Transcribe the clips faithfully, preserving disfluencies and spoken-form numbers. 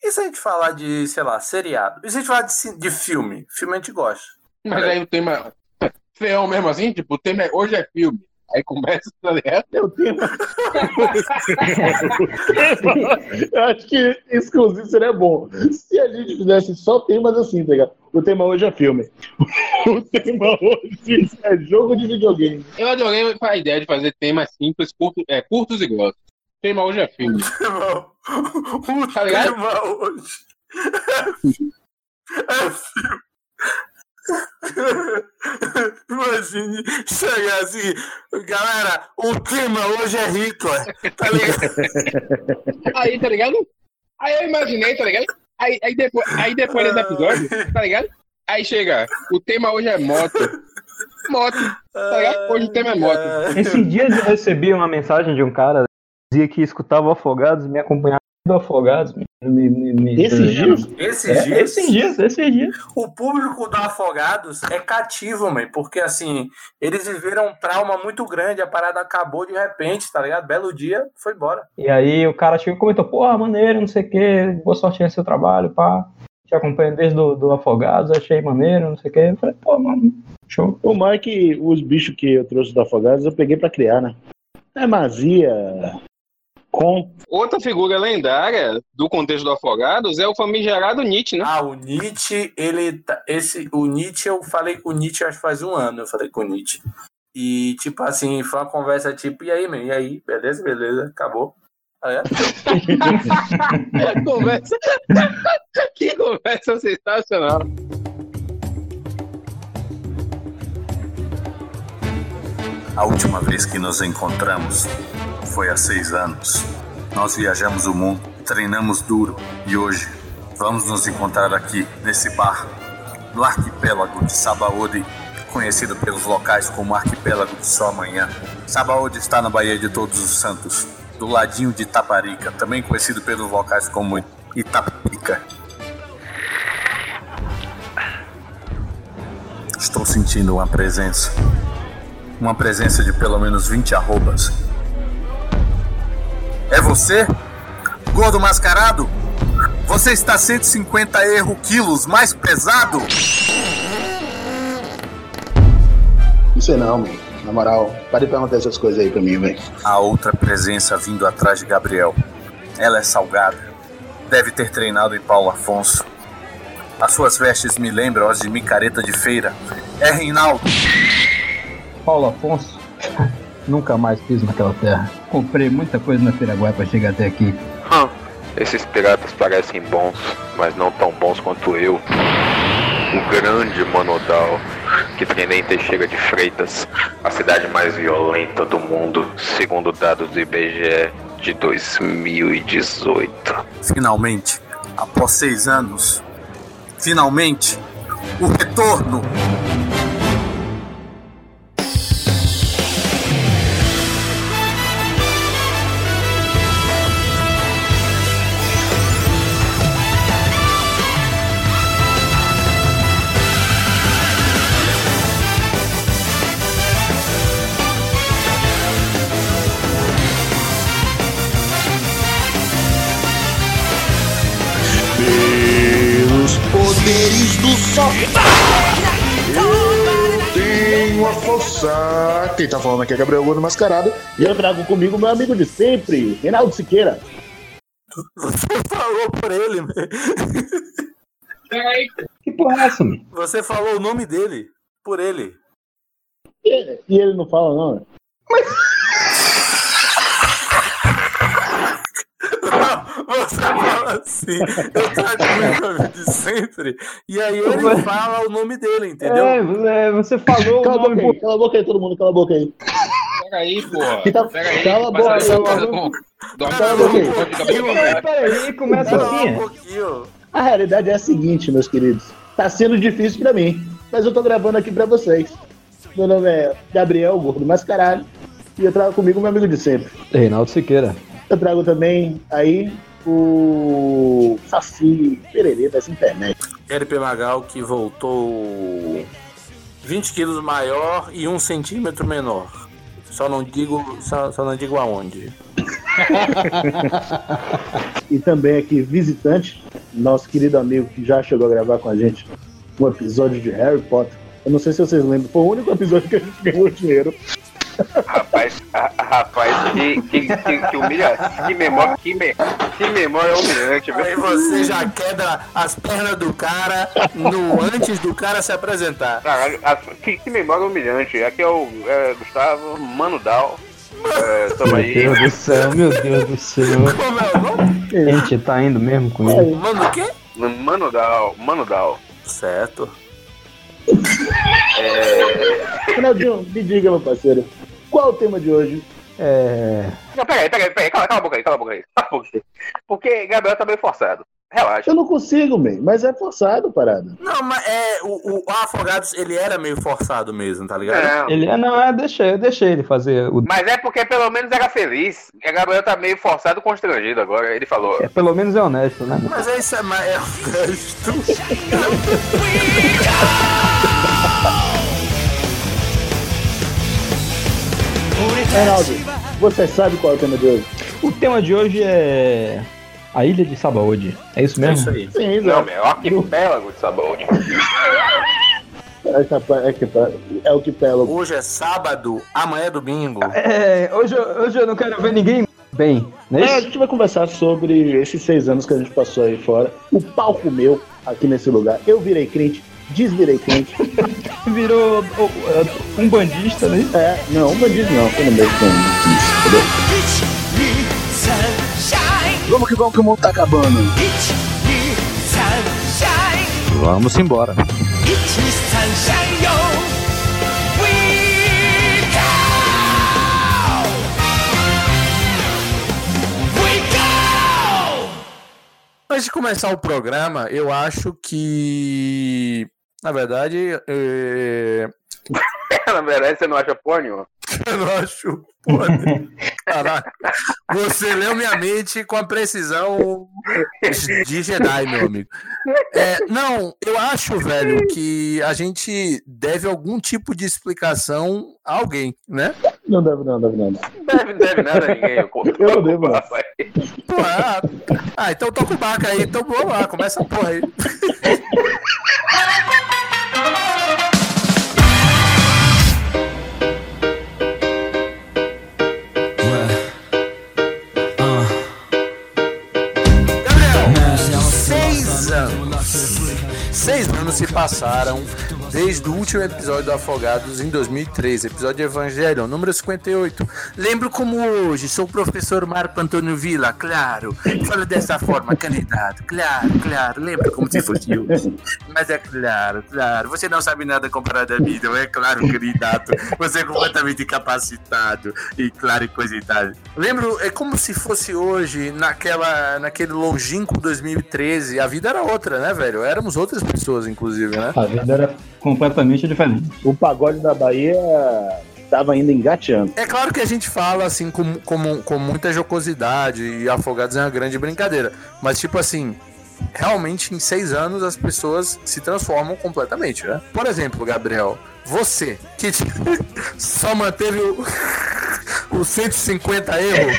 E se a gente falar de, sei lá, seriado? E se a gente falar de, de filme? Filme a gente gosta. Mas aí o tema... Feão mesmo assim, tipo, o tema é hoje é filme. Aí começa, tá ligado? É o tema. Eu acho que exclusivo seria bom. Se a gente fizesse só temas assim, tá ligado? O tema hoje é filme. O tema hoje é jogo de videogame. Eu adorei a ideia de fazer temas simples, curtos, é, curtos e grossos. O tema hoje é filme. O Tá ligado? tema hoje é filme. Imagine chegar assim, galera, o tema hoje é Hitler, tá ligado? Aí, tá ligado? Aí eu imaginei, tá ligado? Aí, aí, depois, aí depois desse episódio, tá ligado? Aí chega, o tema hoje é moto. Moto, tá ligado? Hoje o tema é moto. Esses dias eu recebi uma mensagem de um cara que dizia que escutava o Afogados e me acompanhava do Afogados. Me, me, me, Esses dias? Esses é, dias? Esses dias, esses dias. O público do Afogados é cativo, man, porque assim, eles viveram um trauma muito grande, a parada acabou de repente, tá ligado? Belo dia, foi embora. E aí o cara chegou e comentou, porra, maneiro, não sei o que, boa sorte no seu trabalho, pá. Te acompanho desde do, do Afogados, achei maneiro, não sei o que. Eu falei, pô, mano, show. O mais que os bichos que eu trouxe do Afogados eu peguei pra criar, né? É Mazia, com... Outra figura lendária do contexto do Afogados é o famigerado Nietzsche, né? Ah, o Nietzsche, ele tá, esse, o Nietzsche, eu falei com o Nietzsche acho que faz um ano, eu falei com o Nietzsche. E, tipo assim, foi uma conversa tipo, e aí, man, e aí, beleza, beleza, acabou. É. conversa... que conversa sensacional. A última vez que nos encontramos foi há seis anos. Nós viajamos o mundo, treinamos duro e hoje vamos nos encontrar aqui, nesse bar, no arquipélago de Sabaody, conhecido pelos locais como Arquipélago de Só Amanhã. Sabaody está na Baía de Todos os Santos, do ladinho de Itaparica, também conhecido pelos locais como Itapica. Estou sentindo uma presença. Uma presença de pelo menos vinte arrobas. É você? Gordo mascarado? Você está cento e cinquenta erro quilos mais pesado? Isso aí não, man. Na moral, pare de perguntar essas coisas aí pra mim, velho. A outra presença vindo atrás de Gabriel. Ela é salgada. Deve ter treinado em Paulo Afonso. As suas vestes me lembram as de micareta de feira. É Reinaldo. Paulo Afonso, nunca mais piso naquela terra. Comprei muita coisa na Piraguá pra chegar até aqui. Hum, esses piratas parecem bons, mas não tão bons quanto eu. O grande Manodal, que treinei em Teixeira de Freitas, a cidade mais violenta do mundo, segundo dados do I B G E de dois mil e dezoito. Finalmente, após seis anos, finalmente, o retorno! Poderes do sol. Eu tenho a força. Quem tá falando aqui é Gabriel Gordo Mascarado. E eu trago comigo meu amigo de sempre, Reinaldo Siqueira. Você falou por ele, man. Que porra é essa, man? Você falou o nome dele por ele. E, e ele não fala, não. Você fala assim, eu trago meu amigo de sempre, e aí ele fala o nome dele, entendeu? É, você falou Cala o a boca nome. aí, cala a boca aí, todo mundo, cala a boca aí. Pega aí, porra. Tá, Pega aí. cala a boca aí, Passa mano. Cala a boca aí. Peraí, peraí, começa Fala assim. um pouquinho. A realidade é a seguinte, meus queridos. Tá sendo difícil pra mim, mas eu tô gravando aqui pra vocês. Meu nome é Gabriel Gordo Mascarado e eu trago comigo meu amigo de sempre. Reinaldo Siqueira. Eu trago também aí o Saci Pererê dessa internet. L P Magal que voltou vinte quilos maior e um centímetro menor. Só não digo, só, só não digo aonde. e também aqui visitante, nosso querido amigo que já chegou a gravar com a gente um episódio de Harry Potter. Eu não sei se vocês lembram, foi o único episódio que a gente ganhou dinheiro. Rapaz, a, rapaz, que, que, que, que humilhação, que memória, que, me, que memória humilhante, velho. Aí você já quebra as pernas do cara no, antes do cara se apresentar. Caralho, a, que, que memória humilhante. Aqui é o é, Gustavo, Mano Dal. É, tamo aí. Meu Deus do céu, meu Deus do céu. Como é o nome? A gente tá indo mesmo com ele. Mano, o quê? Mano Dal, Mano Dal. Certo. É... Ronaldinho, me diga, meu parceiro, qual é o tema de hoje? É. Não, peraí, peraí, peraí, cala, cala a boca aí, cala a boca aí. Cala a boca aí. Porque Gabriel tá meio forçado. Relaxa. Eu não consigo, man, mas é forçado, parada. Não, mas é, o, o Afogados, ele era meio forçado mesmo, tá ligado? Não. Ele é, não, é, deixei, eu deixei ele fazer o. Mas é porque pelo menos era feliz. E Gabriel tá meio forçado, constrangido agora. Ele falou. É, pelo menos é honesto, né? Mas é isso, é, mas é honesto. Reinaldo, você sabe qual é o tema de hoje? O tema de hoje é a Ilha de Sabaody. É isso É mesmo? isso aí. Sim, Não, meu, é o arquipélago de Sabaody. É, capaz- é, capaz- é o que pela. Hoje é sábado, amanhã é domingo. É, hoje, eu- hoje eu não quero ver ninguém bem, não é É, a isso? gente vai conversar sobre esses seis anos que a gente passou aí fora. O palco meu aqui nesse lugar. Eu virei crente, desvirei crente. Virou o- o- um bandista, né? É, não, um bandido não, foi no meio com isso, entendeu? Vamos que vamos que o mundo tá acabando. Vamos embora. Antes de começar o programa, eu acho que, na verdade, é... Na verdade, você não acha porra nenhuma. eu não acho. Porra, caraca, você leu minha mente com a precisão de Jedi, meu amigo. É, não, eu acho, velho, que a gente deve algum tipo de explicação a alguém, né? Não deve, não, deve, não. Não deve, não deve nada a ninguém. Eu, Eu não devo, não. rapaz. Pô, ah, ah, então toca o barco aí, então vamos lá, começa a porra aí. Gabriel, seis anos. Seis anos se passaram desde o último episódio do Afogados em dois mil e treze, episódio de Evangelho, número cinquenta e oito. Lembro como hoje, sou o professor Marco Antônio Villa, claro. Falo dessa forma, candidato, claro, claro. Lembro como se fosse hoje. Mas é claro, claro. Você não sabe nada comparado a mim, não é claro, candidato. Você é completamente incapacitado e claro e coisa e tal. Lembro, é como se fosse hoje, naquela, naquele longínquo dois mil e treze. A vida era outra, né, velho? Éramos outras pessoas, inclusive, né? A vida era completamente diferente. O pagode da Bahia tava ainda engateando. É claro que a gente fala assim com, com, com muita jocosidade e Afogados é uma grande brincadeira. Mas tipo assim, realmente em seis anos as pessoas se transformam completamente, né? Por exemplo, Gabriel, você que só manteve o, o cento e cinquenta erro.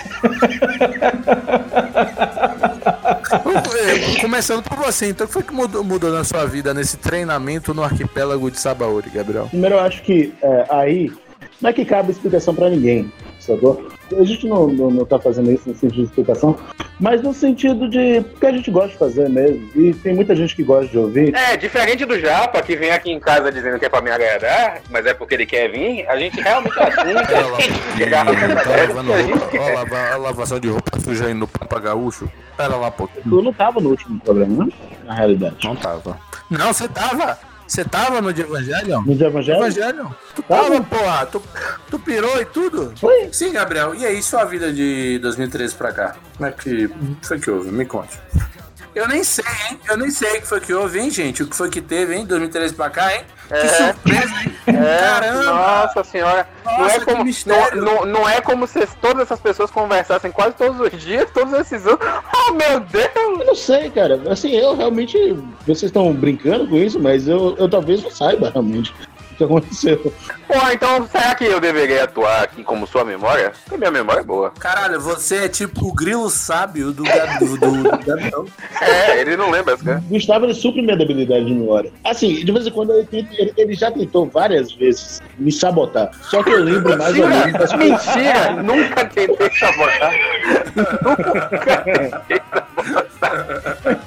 Começando por você, então o que foi que mudou, mudou na sua vida nesse treinamento no arquipélago de Sabaody, Gabriel? Primeiro, eu acho que é, aí não é que cabe explicação pra ninguém, sacou? A gente não, não, não tá fazendo isso no sentido de explicação, mas no sentido de porque a gente gosta de fazer mesmo, e tem muita gente que gosta de ouvir. É, diferente do Japa, que vem aqui em casa dizendo que é pra me agradar, mas é porque ele quer vir, a gente realmente assume que a gente chegar na Tá verdade, lavando que a gente roupa. Ó, quer. lava, a lavação de roupa suja aí no Pampa Gaúcho. Pera lá um pouquinho. Eu não tava no último programa, né? Na realidade. Não tava. Não, você tava. Você tava no de Evangelho? No de Evangelho? Evangelho? Tu Tava. tava, porra. Tu, tu pirou e tudo? Foi. Sim, Gabriel. E aí, sua vida de dois mil e treze pra cá? Como é que foi que houve? Me conte. Eu nem sei, hein? Eu nem sei o que foi que houve, hein, gente? O que foi que teve, hein? dois mil e treze pra cá, hein? Que É. surpresa, hein? É, Caramba! nossa senhora, não, Nossa, é que como, mistério. não, não, não é como se todas essas pessoas conversassem quase todos os dias, todos esses anos. Oh meu Deus! Eu não sei, cara. Assim, eu realmente. Vocês estão brincando com isso, mas eu, eu talvez não saiba realmente o que aconteceu. Pô, então será que eu deveria atuar aqui como sua memória? Porque minha memória é boa. Caralho, você é tipo o grilo sábio do Gabriel. Do, do Gabriel. É, ele não lembra as coisas. Gustavo, ele supre minha debilidade de memória. Assim, de vez em quando ele, tenta- ele, ele já tentou várias vezes me sabotar. Só que eu lembro mais ou menos das coisas. Mentira! Nunca tentei sabotar. Nunca tentei sabotar.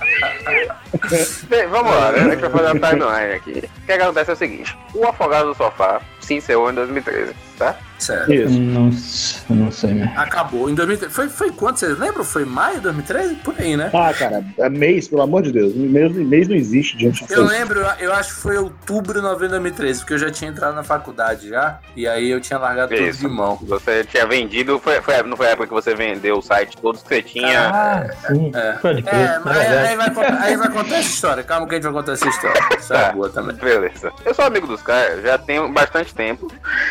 Bem, vamos lá, né? A gente vai fazer uma timeline aqui. O que acontece é o seguinte: o Afogado do Sofá se encerrou em dois mil e treze, tá? Certo. Isso. Não, não sei, né? Acabou. Em dois mil e treze. Foi, foi quando? Vocês lembram? Foi maio de dois mil e treze? Por aí, né? Ah, cara, é mês, pelo amor de Deus. Mês, mês não existe diante Eu disso. lembro, eu- eu acho que foi outubro de novembro de dois mil e treze, porque eu já tinha entrado na faculdade já, e aí eu tinha largado tudo Isso. de mão. Você tinha vendido, foi, foi, não foi a época que você vendeu o site todos que você tinha? Ah, sim. É, Pode crer. é é mas aí, verdade. aí vai contar, aí vai contar essa história. Calma que a gente vai contar essa história. Isso é Tá. boa também. Beleza. Eu sou amigo dos caras, já tenho bastante tempo.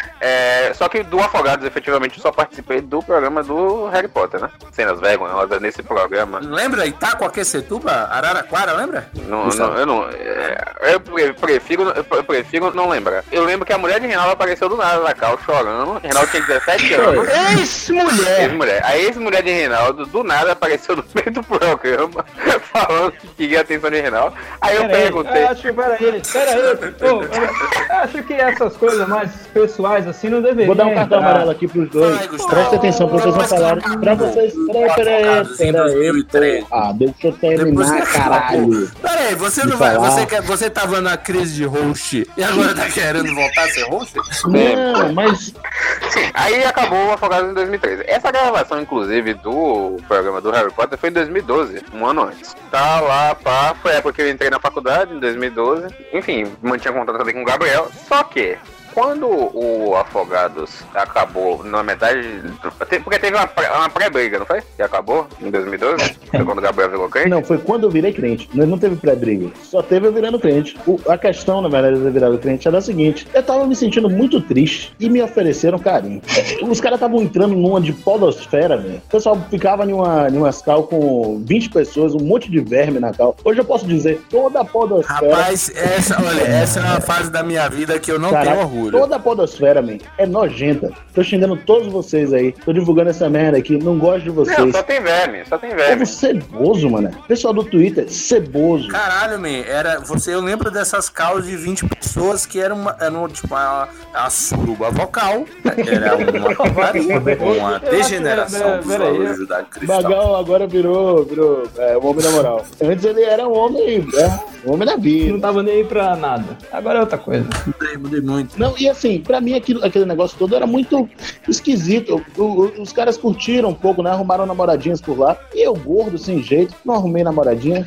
É, só que do Afogados, efetivamente, eu só participei do programa do Harry Potter, né? Cenas vergonhosas nesse programa. Lembra Itacoaquecetuba, Araraquara, lembra? Não, não, eu não. é, eu pre- prefiro, eu prefiro não lembrar. Eu lembro que a mulher de Reinaldo apareceu do nada na cal chorando. Reinaldo tinha dezessete anos. Ex-mulher! Ex-mulher. A ex-mulher de Reinaldo do nada apareceu no meio do programa falando que queria a atenção de Reinaldo. Aí eu Pera aí, perguntei. eu acho que, pera aí, pera aí. Ô, eu acho que essas coisas mais pessoais assim não deveriam. Vou dar um cartão entrar. amarelo aqui pros dois. Vai, Gustavo. Presta atenção pra vocês não Depois que falarem. acabou Pra vocês. Peraí, peraí, Afogados em dois mil e peraí. treze. Ah, deixa eu Depois terminar, que caralho. Pera aí, você Me não vai. falar. Você, quer, você tava na crise de host e agora tá querendo voltar a ser host? Não, mas Sim, aí acabou o Afogados em dois mil e treze. Essa gravação, inclusive, do programa do Harry Potter foi em dois mil e doze, um ano antes. Tá lá, pá, foi a época que eu entrei na faculdade, em dois mil e doze. Enfim, mantinha contato também com o Gabriel. Só que, quando o Afogados acabou na metade. Do, porque teve uma, pré- uma pré-briga, não foi? Que acabou em dois mil e doze? Foi quando o Gabriel virou crente? não, foi quando eu virei crente. Não, não teve pré-briga. Só teve eu virando crente. O- a questão, na verdade, de eu virar crente era a seguinte: eu tava me sentindo muito triste e me ofereceram carinho. Os caras estavam entrando numa de podosfera, velho. O pessoal ficava em uma, em umas cal com vinte pessoas, um monte de verme na cal. Hoje eu posso dizer, toda a podosfera. Rapaz, essa, olha, essa é uma fase da minha vida que eu não Caraca, tenho orgulho. toda a podosfera, man, é nojenta. Tô xingando todos vocês aí. Tô divulgando essa merda aqui. Não gosto de Não, vocês. só tem verme, só tem verme. Povo ceboso, mano. Pessoal do Twitter, ceboso. Caralho, man, era, você, eu lembro dessas calls de vinte pessoas que eram, uma, eram tipo uma, a suruba vocal, era uma putaria, uma degeneração dos Pera aí. valores judaico-cristãos. Magal agora virou, virou é, um homem da moral. Antes ele era um homem, é, um homem da Não vida. tava nem aí pra nada. Agora é outra coisa. Mudei, mudei muito. Não, e assim, pra mim aquilo, aquele negócio todo era muito esquisito. O- o- os caras curtiram um pouco, né? Arrumaram namoradinhas por lá. E eu, gordo, sem jeito, não arrumei namoradinha.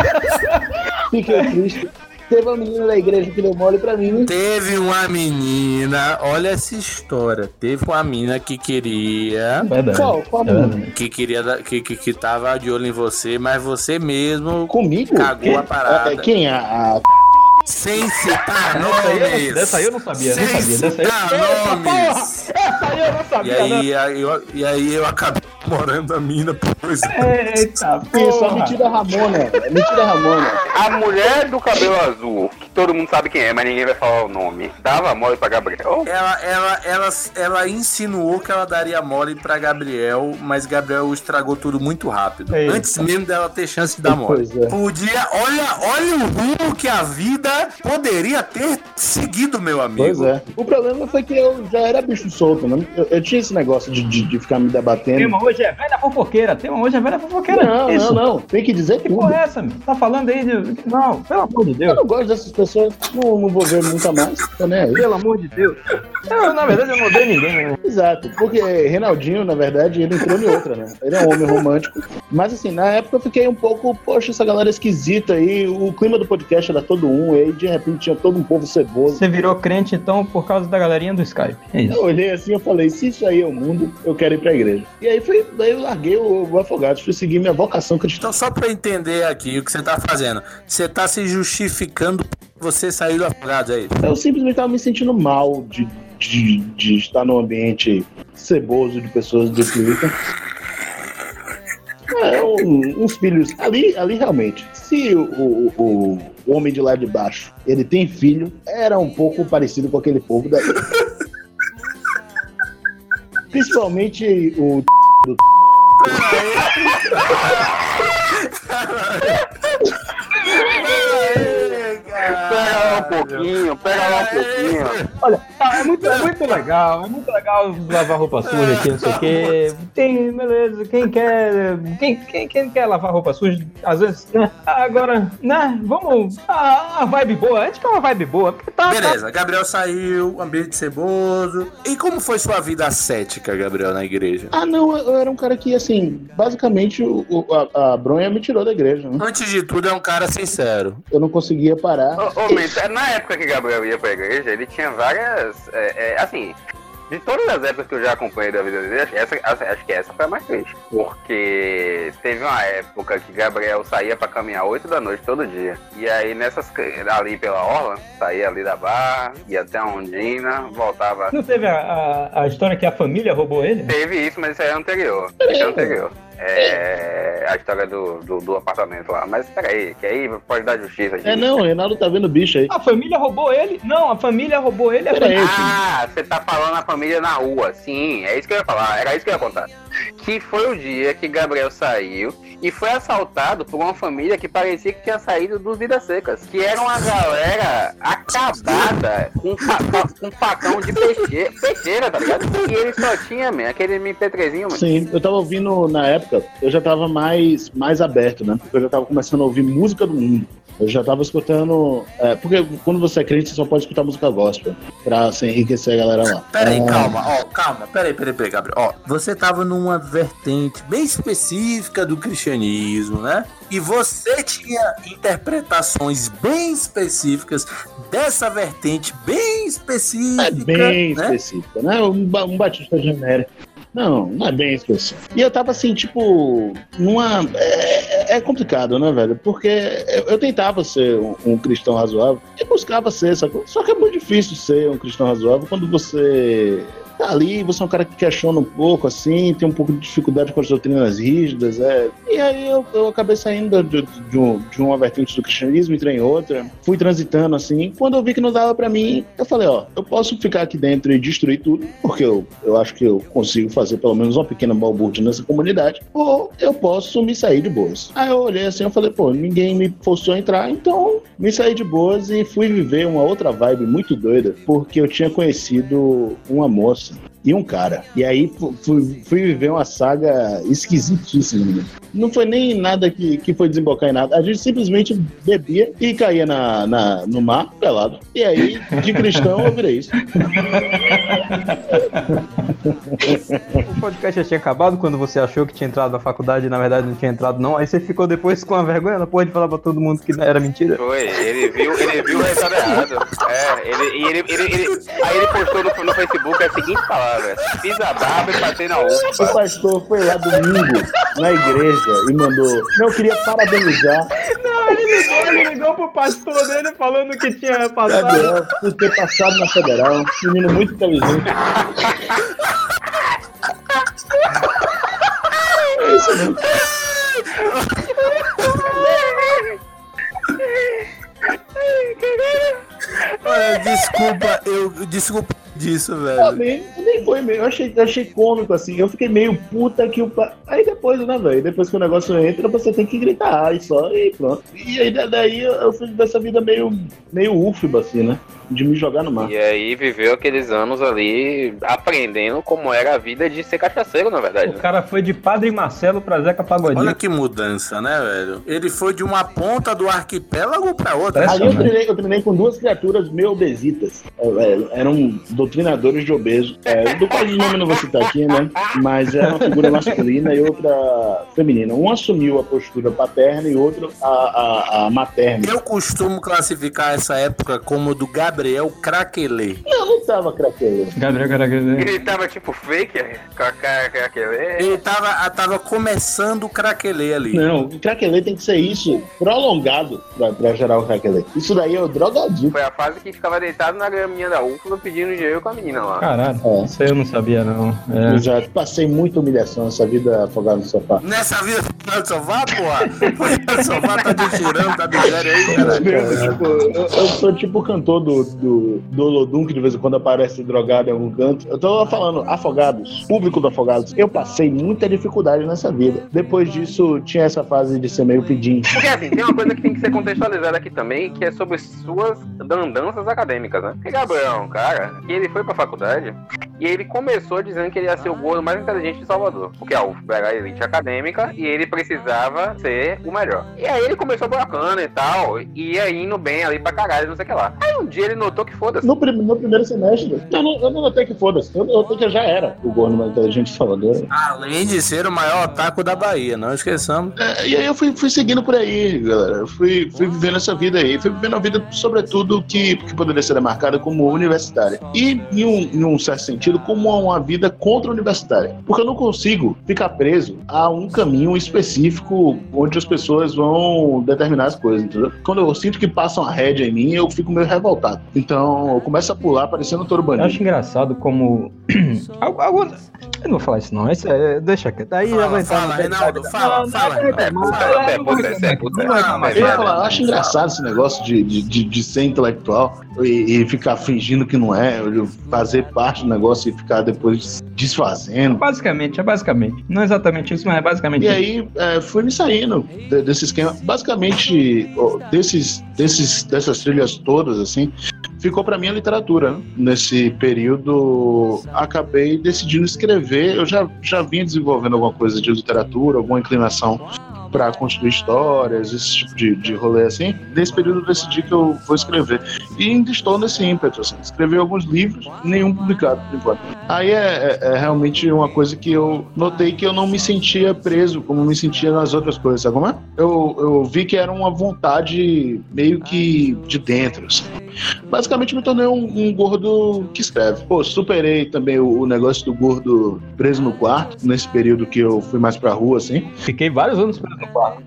Fiquei triste. Teve uma menina da igreja que deu mole pra mim. Teve uma menina, olha essa história. Teve uma menina que queria. Verdade. Qual? Qual É menina? verdade. Que queria da- que, que, que tava de olho em você, mas você mesmo Comigo? cagou Quem? a parada. É, Quem? A, a... Sem citar Dessa aí, eu nomes. não, dessa aí eu não sabia, Sem não sabia. Dessa aí, citar Eita, nomes. essa aí eu não E sabia, não. aí, aí eu, e aí eu acabei morando a mina por dois anos. Eita, Isso, a porra. mentira Ramona. É mentira Ramona. A mulher do cabelo azul, que todo mundo sabe quem é, mas ninguém vai falar o nome, dava mole pra Gabriel. Ela, ela, ela, ela insinuou que ela daria mole pra Gabriel, mas Gabriel estragou tudo muito rápido. Eita. Antes mesmo dela ter chance de dar mole. Pois é. Podia, olha, olha o rumo que a vida poderia ter seguido, meu amigo. Pois é. O problema foi que eu já era bicho solto, né? Eu, eu tinha esse negócio de, de, de ficar me debatendo. Tema hoje é velha fofoqueira. Tema hoje é velha fofoqueira. Não, Isso. não, não. Tem que dizer Que tudo. porra é essa, meu? Tá falando aí de... Não, pelo amor de Eu Deus. não gosto dessas pessoas. Não, não vou ver nunca mais. Tô nem aí. Pelo amor de Deus. Eu, na verdade, eu não odeio ninguém, né? Exato, porque Reinaldinho, na verdade, ele entrou em outra, né? Ele é um homem romântico. Mas assim, na época eu fiquei um pouco, poxa, essa galera esquisita aí, o clima do podcast era todo um, e aí de repente tinha todo um povo ceboso. Você virou crente, então, por causa da galerinha do Skype. É Eu isso. olhei assim e falei, se isso aí é o mundo, eu quero ir pra igreja. E aí foi, daí eu larguei o, o Afogados, fui seguir minha vocação cristã. Então, só pra eu entender aqui o que você tá fazendo, você tá se justificando por você sair do Afogados, é isso? Eu simplesmente tava me sentindo mal de, de, de estar num ambiente ceboso de pessoas do Twitter. É, um, uns filhos. Ali, ali realmente, se o, o, o, o homem de lá de baixo ele tem filho, era um pouco parecido com aquele povo daí. Principalmente o do. Pega lá um pouquinho, pega lá um pouquinho. Olha, é muito, é muito legal, é muito legal lavar roupa suja aqui, não sei o quê. Tem, beleza, quem quer. Quem, quem, quem quer lavar roupa suja, às vezes, né? Agora, né? Vamos. A, a vibe boa, a gente quer uma vibe boa. Porque tá, Beleza, Gabriel saiu, ambiente ceboso. E como foi sua vida ascética, Gabriel, na igreja? Ah, não, eu era um cara que, assim, basicamente o, o- a, a bronha me tirou da igreja, né? Antes de tudo, é um cara sincero. Eu não conseguia parar. Ô, ô, Mito, na época que Gabriel ia pra igreja, ele tinha várias. É, é, assim, de todas as épocas que eu já acompanhei da vida dele, acho que essa, acho que essa foi a mais triste. Porque teve uma época que Gabriel saía pra caminhar oito da noite todo dia. E aí, nessas. Ali pela orla, saía ali da barra, ia até a Ondina, voltava. Não teve a, a, a história que a família roubou ele? Teve isso, mas isso aí é anterior. Isso é anterior. É a história do, do, do apartamento lá. Mas peraí, que aí pode dar justiça aqui. É, não, o Reinaldo tá vendo bicho aí. A família roubou ele? Não, a família roubou ele. A Pera aí, família... Ah, você tá falando a família na rua. Sim, é isso que eu ia falar. Era isso que eu ia contar. Que foi o dia que Gabriel saiu e foi assaltado por uma família que parecia que tinha saído dos Vidas Secas. Que era uma galera acabada com, fa com facão de peixeira, peixeira, tá ligado? E ele só tinha, man, aquele M P três-zinho, mano. Sim, eu tava ouvindo na época, eu já tava mais, mais aberto, né? Porque eu já tava começando a ouvir música do mundo. Eu já tava escutando. É, porque quando você é crente, você só pode escutar música gospel pra se enriquecer a galera lá. Peraí, É, calma, ó, calma, peraí, peraí, peraí, Gabriel. Ó, você tava numa vertente bem específica do cristianismo, né? E você tinha interpretações bem específicas dessa vertente bem específica. É bem né? específica, né? Um, ba- um batista genérico. Não, não é bem específico. E eu tava assim, tipo, numa. É, é complicado, né, velho? Porque eu, eu tentava ser um, um cristão razoável e buscava ser, sacou? Só que é muito difícil ser um cristão razoável quando você tá ali, você é um cara que questiona um pouco, assim, tem um pouco de dificuldade com as doutrinas rígidas, é. E aí eu, eu acabei saindo de, de, um, de uma vertente do cristianismo, entrei em outra, fui transitando, assim. Quando eu vi que não dava pra mim, eu falei, ó, eu posso ficar aqui dentro e destruir tudo, porque eu, eu acho que eu consigo fazer pelo menos uma pequena balbúrdia nessa comunidade, ou eu posso me sair de boas. Aí eu olhei assim, eu falei, pô, ninguém me forçou a entrar, então me saí de boas e fui viver uma outra vibe muito doida, porque eu tinha conhecido uma moça e um cara. E aí fui, fui viver uma saga esquisitíssima. Não foi nem nada que, que foi desembocar em nada. A gente simplesmente bebia e caía na, na, no mar, pelado. E aí, de cristão, eu virei isso. O podcast já tinha acabado quando você achou que tinha entrado na faculdade e na verdade não tinha entrado, não. Aí você ficou depois com a vergonha da porra de falar pra todo mundo que era mentira. Foi, ele viu, ele viu o resultado errado. É, ele, e ele, ele, ele, aí ele postou no, no Facebook a seguinte palavra: fiz a barba e passei na O ufa. pastor foi lá domingo na igreja e mandou. Não, eu queria parabenizar Não, ele ligou, ele ligou pro pastor dele falando que tinha passado. Gabriel por ter passado na federal. Menino muito inteligente. É isso mesmo. Olha, desculpa, eu desculpa disso, Ah, velho. nem, nem foi meio. Eu achei, eu achei cômico, assim. Eu fiquei meio puta que o. pa- Aí depois, né, velho? Depois que o negócio entra, você tem que gritar e só, e pronto. E aí da- daí eu eu fui dessa vida meio, meio úfiba, assim, né? De me jogar no mar. E aí viveu aqueles anos ali aprendendo como era a vida de ser cachaceiro, na verdade. O cara foi de Padre Marcelo pra Zeca Pagodinho. Olha que mudança, né, velho? Ele foi de uma ponta do arquipélago pra outra. Ali eu treinei, eu treinei com duas criaturas meio obesitas. É, é, eram doutrinadores de obeso. É, do qual de nome eu não vou citar aqui, né? Mas era uma figura masculina e outra feminina. Um assumiu a postura paterna e outro a, a, a materna. Eu costumo classificar essa época como do Gabriel Craquelê. Eu não tava craqueiro. Gabriel Caraguele. Ele tava tipo fake, com a cara com aquele. Ele tava, tava começando o Craquelê ali. Não, o craquelê tem que ser isso, prolongado pra, pra gerar o craquelê. Isso daí é o drogadinho. Foi a fase que ficava deitado na graminha da última pedindo dinheiro com a menina lá. Caralho, É. isso aí eu não sabia, não. Eu É. já passei muita humilhação nessa vida afogada sentado no sofá. Nessa vida sentado no sofá, porra? O sofá tá de furão, tá de zero aí, caralho. Tipo, eu, eu sou tipo o cantor do, do, do Olodum, que de vez em quando aparece drogado em algum canto. Eu tô falando, Afogados, público do Afogados. Eu passei muita dificuldade nessa vida. Depois disso, tinha essa fase de ser meio pedinho. Porque assim, tem uma coisa que tem que ser contextualizada aqui também, que é sobre suas andanças acadêmicas, né? Porque Gabriel é um cara que ele foi pra faculdade e ele começou dizendo que ele ia ser o gordo mais inteligente de Salvador. Porque a U F era a elite acadêmica e ele precisava ser o melhor. E aí ele começou bacana e tal, e ia indo bem ali pra caralho, não sei o que lá. Aí um dia ele notou que foda-se. No, prim- no primeiro semestre, eu não, eu não notei que foda-se. Eu notei que eu já era o gordo mais inteligente de Salvador. Além de ser o maior otaku da Bahia, não esqueçamos. É, e aí eu fui, fui seguindo por aí, galera. Eu fui, fui vivendo essa vida aí. Fui vivendo a vida, sobretudo, que, que poderia ser demarcada como universitária. E, em um, em um certo sentido, como uma vida contra-universitária. Porque eu não consigo ficar preso a um caminho específico onde as pessoas vão determinar as coisas, entendeu? Quando eu sinto que passam a rédea em mim, eu fico meio revoltado. Então, eu começo a pular parecendo um touro Eu bandido. acho engraçado como... Algu- algum- Eu não vou falar isso não, isso é... deixa quieto. Aí já vai Fala, entrar fala, no Reinaldo, detalhe. fala, Não, fala, não, Reinaldo. É, não, fala, não, é, não, puta, não, é, não, puta, não vai é, reclamar. Eu ia é, falar, eu acho engraçado esse negócio de, de, de, de ser intelectual e, e ficar fingindo que não é, fazer parte do negócio e ficar depois desfazendo. Basicamente, é basicamente. Não é exatamente isso, mas é basicamente E isso. aí é, fui me saindo de- desse esquema. Basicamente, ó, desses, desses, dessas trilhas todas, assim, ficou pra mim a literatura, né? Nesse período, acabei decidindo escrever. Eu já, já vinha desenvolvendo alguma coisa de literatura, alguma inclinação para construir histórias, esse tipo de, de rolê assim. Nesse período eu decidi que eu vou escrever. E ainda estou nesse ímpeto, assim. Escrevi alguns livros, nenhum publicado por enquanto. Aí é, é, é realmente uma coisa que eu notei que eu não me sentia preso como me sentia nas outras coisas, sabe como é? Eu, eu vi que era uma vontade meio que de dentro, assim. Basicamente me tornei um, um gordo que escreve. Pô, superei também o, o negócio do gordo preso no quarto, nesse período que eu fui mais pra rua, assim. Fiquei vários anos preso no quarto.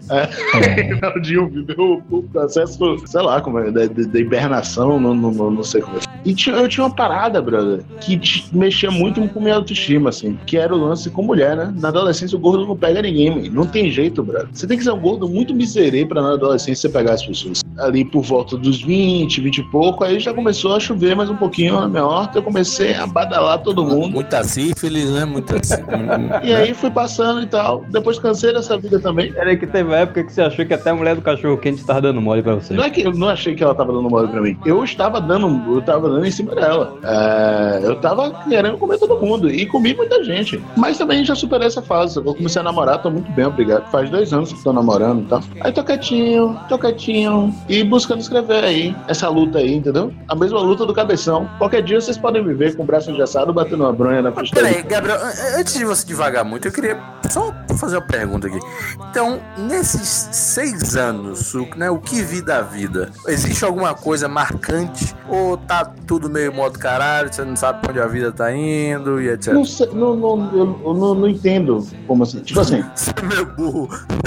É. O Dinho viveu o processo, sei lá, como é, da, da hibernação, não, não, não, não sei como é. E tinha, eu tinha uma parada, brother, que te- mexia muito com minha autoestima, assim, que era o lance com mulher, né? Na adolescência o gordo não pega ninguém, man. Não tem jeito, brother. Você tem que ser um gordo muito miserê pra na adolescência você pegar as pessoas. Ali por volta dos vinte, vinte e pouco, aí já começou a chover mais um pouquinho na minha horta, eu comecei a badalar todo mundo. Muita sífilis, né? Muita sífilis. E aí fui passando e tal. Depois cansei dessa vida também. Peraí que teve uma época que você achou que até a mulher do cachorro quente tava dando mole pra você. Não é que eu não achei que ela tava dando mole pra mim. Eu estava dando, eu tava dando em cima dela. É, eu tava querendo comer todo mundo. E comi muita gente. Mas também já superei essa fase. Eu comecei a namorar, tô muito bem, obrigado. Faz dois anos que tô namorando e tal. Aí tô quietinho, tô quietinho. E buscando escrever aí. Essa luta aí, entendeu? A mesma luta do cabeção. Qualquer dia vocês podem me ver com o braço engessado batendo uma bronha na frente Peraí, dele. Gabriel, an- antes de você devagar muito, eu queria só fazer uma pergunta aqui. Então, nesses seis anos, o, né, o que vi da vida? Existe alguma coisa marcante? Ou tá tudo meio modo caralho, você não sabe pra onde a vida tá indo e etcétera? Não, sei, não, não, eu, eu não, não entendo como assim. Tipo assim. Você é meio burro.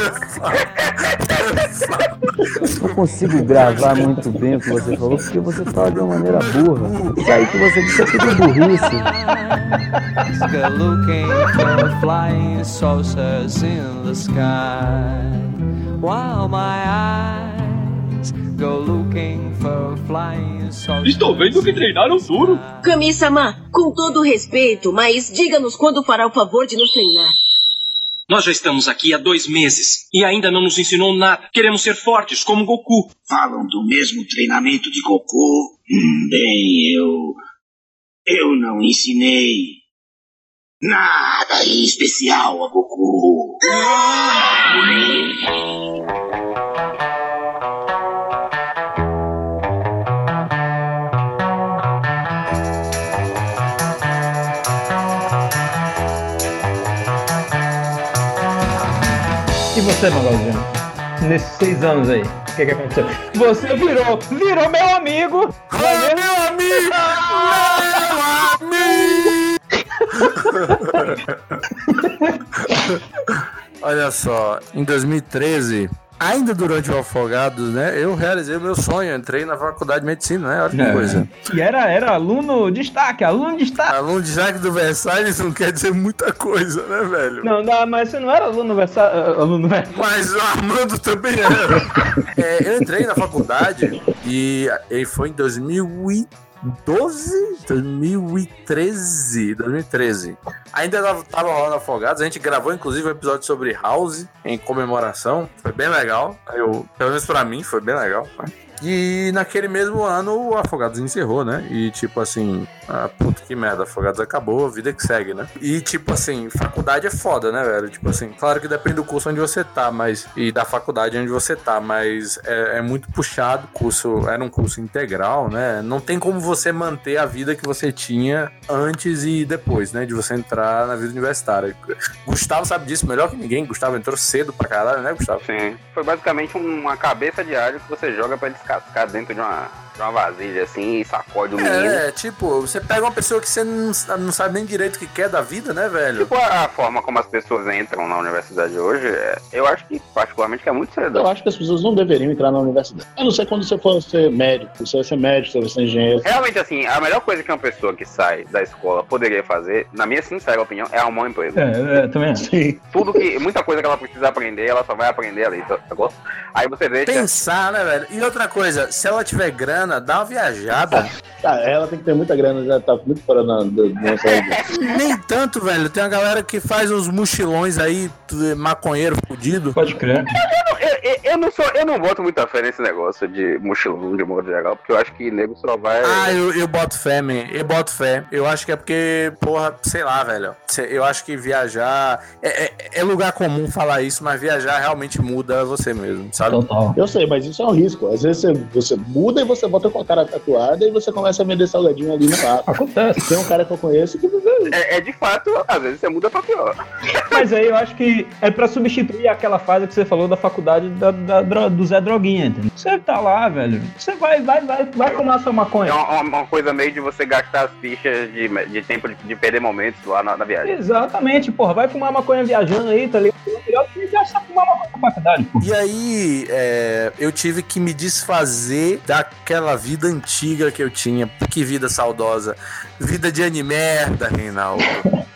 Não consigo gravar muito bem o que você falou, porque você fala de uma maneira burra. Isso aí que você disse é tudo burrice. Go looking for flying saucers in the sky, while my eyes go looking for flying saucers. Estou vendo que treinaram duro. Kami-sama, com todo respeito, mas diga-nos quando fará o favor de nos treinar. Nós já estamos aqui há dois meses e ainda não nos ensinou nada. Queremos ser fortes como Goku. Falam do mesmo treinamento de Goku? Hum, bem, eu... Eu não ensinei nada em especial a Goku. E você, Magalzinho? Nesses seis anos aí, o que que aconteceu? Você virou, virou meu amigo! Ah, meu amigo! Meu amigo! Olha só, em dois mil e treze, ainda durante o Afogados, né, eu realizei o meu sonho, entrei na faculdade de medicina, né, olha que É. coisa. E era, era aluno destaque, aluno destaque. Aluno de Jacques do Versalhes não quer dizer muita coisa, né, velho? Não, não, mas você não era aluno Versalhes, aluno Versalhes. Mas o Armando também era. É, eu entrei na faculdade e, e foi em dois mil e doze, dois mil e treze, dois mil e treze. Ainda tava, tava rolando Afogados, a gente gravou inclusive um episódio sobre House em comemoração, foi bem legal. Eu, pelo menos pra mim foi bem legal. E naquele mesmo ano o Afogados encerrou, né? E tipo assim, ah, puta que merda, Afogados acabou, a vida que segue, né? E tipo assim, faculdade é foda, né, velho? Tipo assim, claro que depende do curso onde você tá, mas e da faculdade onde você tá, mas é, é muito puxado. O curso era um curso integral, né? Não tem como você manter a vida que você tinha antes e depois, né? De você entrar na vida universitária. Gustavo sabe disso melhor que ninguém. Gustavo entrou cedo pra caralho, né, Gustavo? Sim. Foi basicamente uma cabeça de alho que você joga pra descascar dentro de uma, de uma vasilha assim e sacode o menino. É, tipo, você pega uma pessoa que você não, não sabe nem direito o que quer da vida, né, velho? Tipo, a, a forma como as pessoas entram na universidade hoje, é, eu acho que, particularmente, que é muito cedo. Eu acho que as pessoas não deveriam entrar na universidade. A não ser quando você for ser médico, você vai ser médico, você vai ser engenheiro. Realmente, assim, a melhor coisa que uma pessoa que sai da escola poderia fazer, na minha sincera opinião, é arrumar um emprego. É, é também. Sim. Tudo que, muita coisa que ela precisa aprender, ela só vai aprender ali, tá? Aí você deixa... Pensar, né, velho? E outra coisa, se ela tiver grana, dá uma viajada. Ah, ela tem que ter muita grana, já tá muito fora da nossa vida. Nem tanto, velho. Tem uma galera que faz uns mochilões aí, maconheiro fudido. Pode crer. Eu, eu, eu, não sou, eu não boto muita fé nesse negócio de mochilão de modo geral, porque eu acho que nego só vai... Ah, eu, eu boto fé, man. Eu boto fé. Eu acho que é porque, porra, sei lá, velho. Eu acho que viajar... É, é, é lugar comum falar isso, mas viajar realmente muda você mesmo, sabe? Total. Eu sei, mas isso é um risco. Às vezes você, você muda e você volta com a cara tatuada e você começa a vender salgadinho ali no bar. Acontece. Tem um cara que eu conheço que... É, é de fato, às vezes você muda pra pior. Mas aí eu acho que é pra substituir aquela fase que você falou da faculdade da, da, da, do Zé Droguinha, entendeu? Você tá lá, velho. Você vai, vai, vai, vai fumar sua maconha. É uma, uma coisa meio de você gastar as fichas de, de tempo de, de perder momentos lá na, na viagem. Exatamente, porra. Vai fumar maconha viajando aí, tá ligado? É melhor que gastar fumar maconha na faculdade, porra. E aí, é, eu tive que me desfazer daquela vida antiga que eu tinha. Que vida saudosa. Vida de animerda, Reinaldo.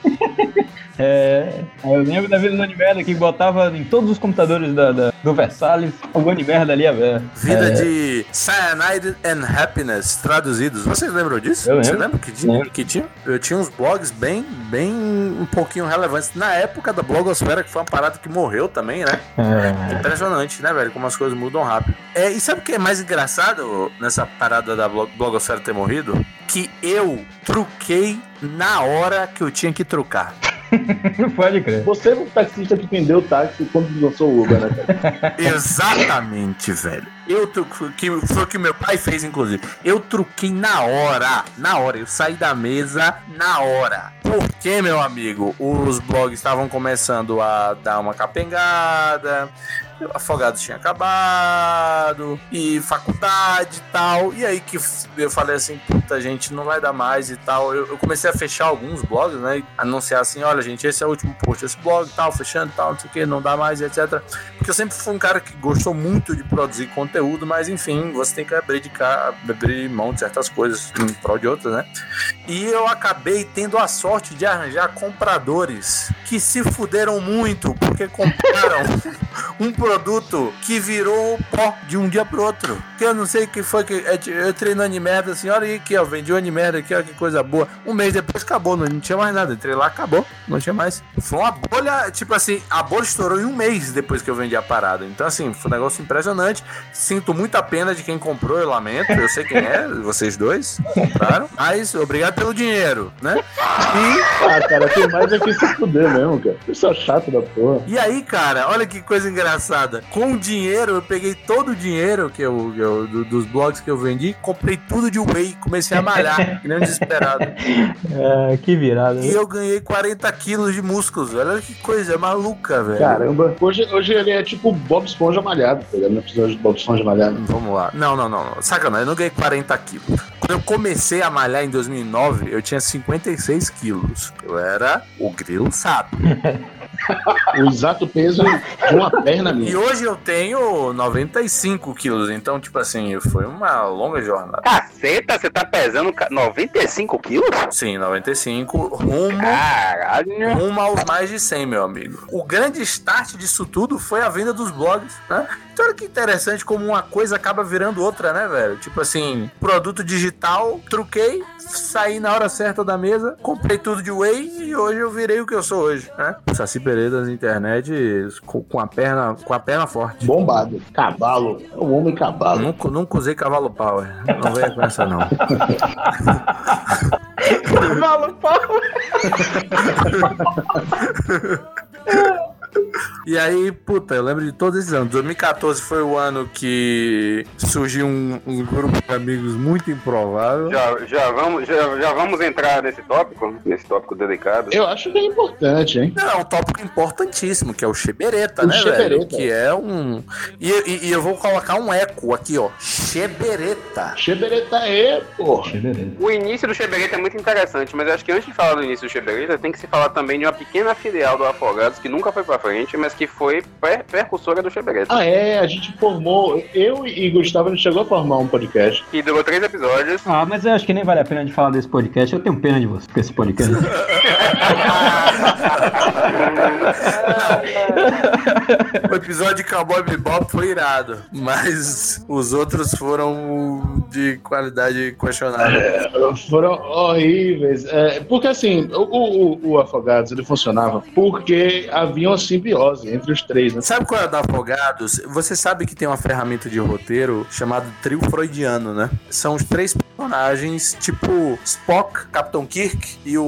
É, eu lembro da vida do Animerda que botava em todos os computadores da, da, do Versalhes o Animerda ali aberto. Vida é. de Cyanide and Happiness traduzidos. Vocês lembram disso? Eu lembro. Você lembra que tinha, que tinha? Eu tinha uns blogs bem, bem um pouquinho relevantes. Na época da blogosfera, que foi uma parada que morreu também, né? É. Impressionante, né, velho? Como as coisas mudam rápido. É, e sabe o que é mais engraçado nessa parada da blogosfera ter morrido? Que eu truquei na hora que eu tinha que trucar. Pode crer. Você é um taxista que vendeu o táxi quando lançou o Uber, né, cara? Exatamente, velho. Eu truquei, que foi o que meu pai fez, inclusive. Eu truquei na hora. Na hora. Eu saí da mesa na hora. Porque, meu amigo, os blogs estavam começando a dar uma capengada. Afogados tinha acabado, e faculdade e tal, e aí que eu falei assim, puta, gente, não vai dar mais e tal. Eu, eu comecei a fechar alguns blogs, né, e anunciar assim, olha, gente, esse é o último post desse blog, tal, fechando, tal, não sei o que, não dá mais, etcétera. Porque eu sempre fui um cara que gostou muito de produzir conteúdo, mas enfim, você tem que abdicar, abrir mão de certas coisas em prol de outras, né. E eu acabei tendo a sorte de arranjar compradores que se fuderam muito, porque compraram um produto que virou pó de um dia pro outro. Que eu não sei o que foi que eu entrei no Animerda assim, olha aí aqui, ó, vendi o Animerda aqui, ó, que coisa boa. Um mês depois acabou, não, não tinha mais nada. Entrei lá, acabou, não tinha mais. Foi uma bolha, tipo assim, a bolha estourou em um mês depois que eu vendi a parada. Então, assim, foi um negócio impressionante. Sinto muita pena de quem comprou, eu lamento. Eu sei quem é, vocês dois compraram. Mas obrigado pelo dinheiro, né? E... Ah, cara, tem mais é que se fuder mesmo, cara. Isso é chato da porra. E aí, cara, olha que coisa engraçada. Com o dinheiro, eu peguei todo o dinheiro que eu, eu, do, dos blogs que eu vendi, comprei tudo de whey, comecei a malhar, que nem um desesperado. É, que virada. E eu ganhei quarenta quilos de músculos, olha que coisa maluca, velho. Caramba, hoje, hoje ele é tipo Bob Esponja malhado, tá ligado? No episódio de Bob Esponja malhado. Vamos lá. Não, não, não, não. Sacanagem, eu não ganhei quarenta quilos. Quando eu comecei a malhar em dois mil e nove, eu tinha cinquenta e seis quilos. Eu era o grilo sabe. O exato peso de uma perna minha. E hoje eu tenho noventa e cinco quilos, então, tipo assim, foi uma longa jornada. Caceta, você tá pesando noventa e cinco quilos? Sim, noventa e cinco, rumo, Caralho. rumo aos mais de cem, meu amigo. O grande start disso tudo foi a venda dos blogs, né? Então olha que interessante como uma coisa acaba virando outra, né, velho? Tipo assim, produto digital, truquei, saí na hora certa da mesa, comprei tudo de whey e hoje eu virei o que eu sou hoje, né? Saci Pereira na internet com, com, a perna, com a perna forte. Bombado. Cavalo. É um homem cavalo. Nunca, nunca usei cavalo power. Não venha com essa, não. Cavalo power. E aí, puta, eu lembro de todos esses anos. dois mil e catorze foi o ano que surgiu um, um grupo de amigos muito improvável. Já, já, vamos, já, já vamos entrar nesse tópico? Nesse tópico delicado? Eu acho que é importante, hein? Não, é um tópico importantíssimo, que é o Chebereta, O né, Chebereta. velho? Que é um... E, e, e eu vou colocar um eco aqui, ó. Chebereta. Chebereta é, pô. O início do Chebereta é muito interessante, mas eu acho que antes de falar do início do Chebereta, tem que se falar também de uma pequena filial do Afogados, que nunca foi pra frente, mas que foi per percussora do Chebereta. Ah, é, a gente formou, eu e Gustavo, a gente chegou a formar um podcast. E durou três episódios. Ah, mas eu acho que nem vale a pena de falar desse podcast. Eu tenho pena de você com esse podcast. O episódio de Cowboy Bebop foi irado, mas os outros foram de qualidade questionável. É, foram horríveis. É, porque assim, o, o, o Afogados, ele funcionava porque havia uma simbiose entre os três, né? Sabe qual é o da Afogados? Você sabe que tem uma ferramenta de roteiro chamada trio freudiano, né? São os três personagens, tipo Spock, Capitão Kirk e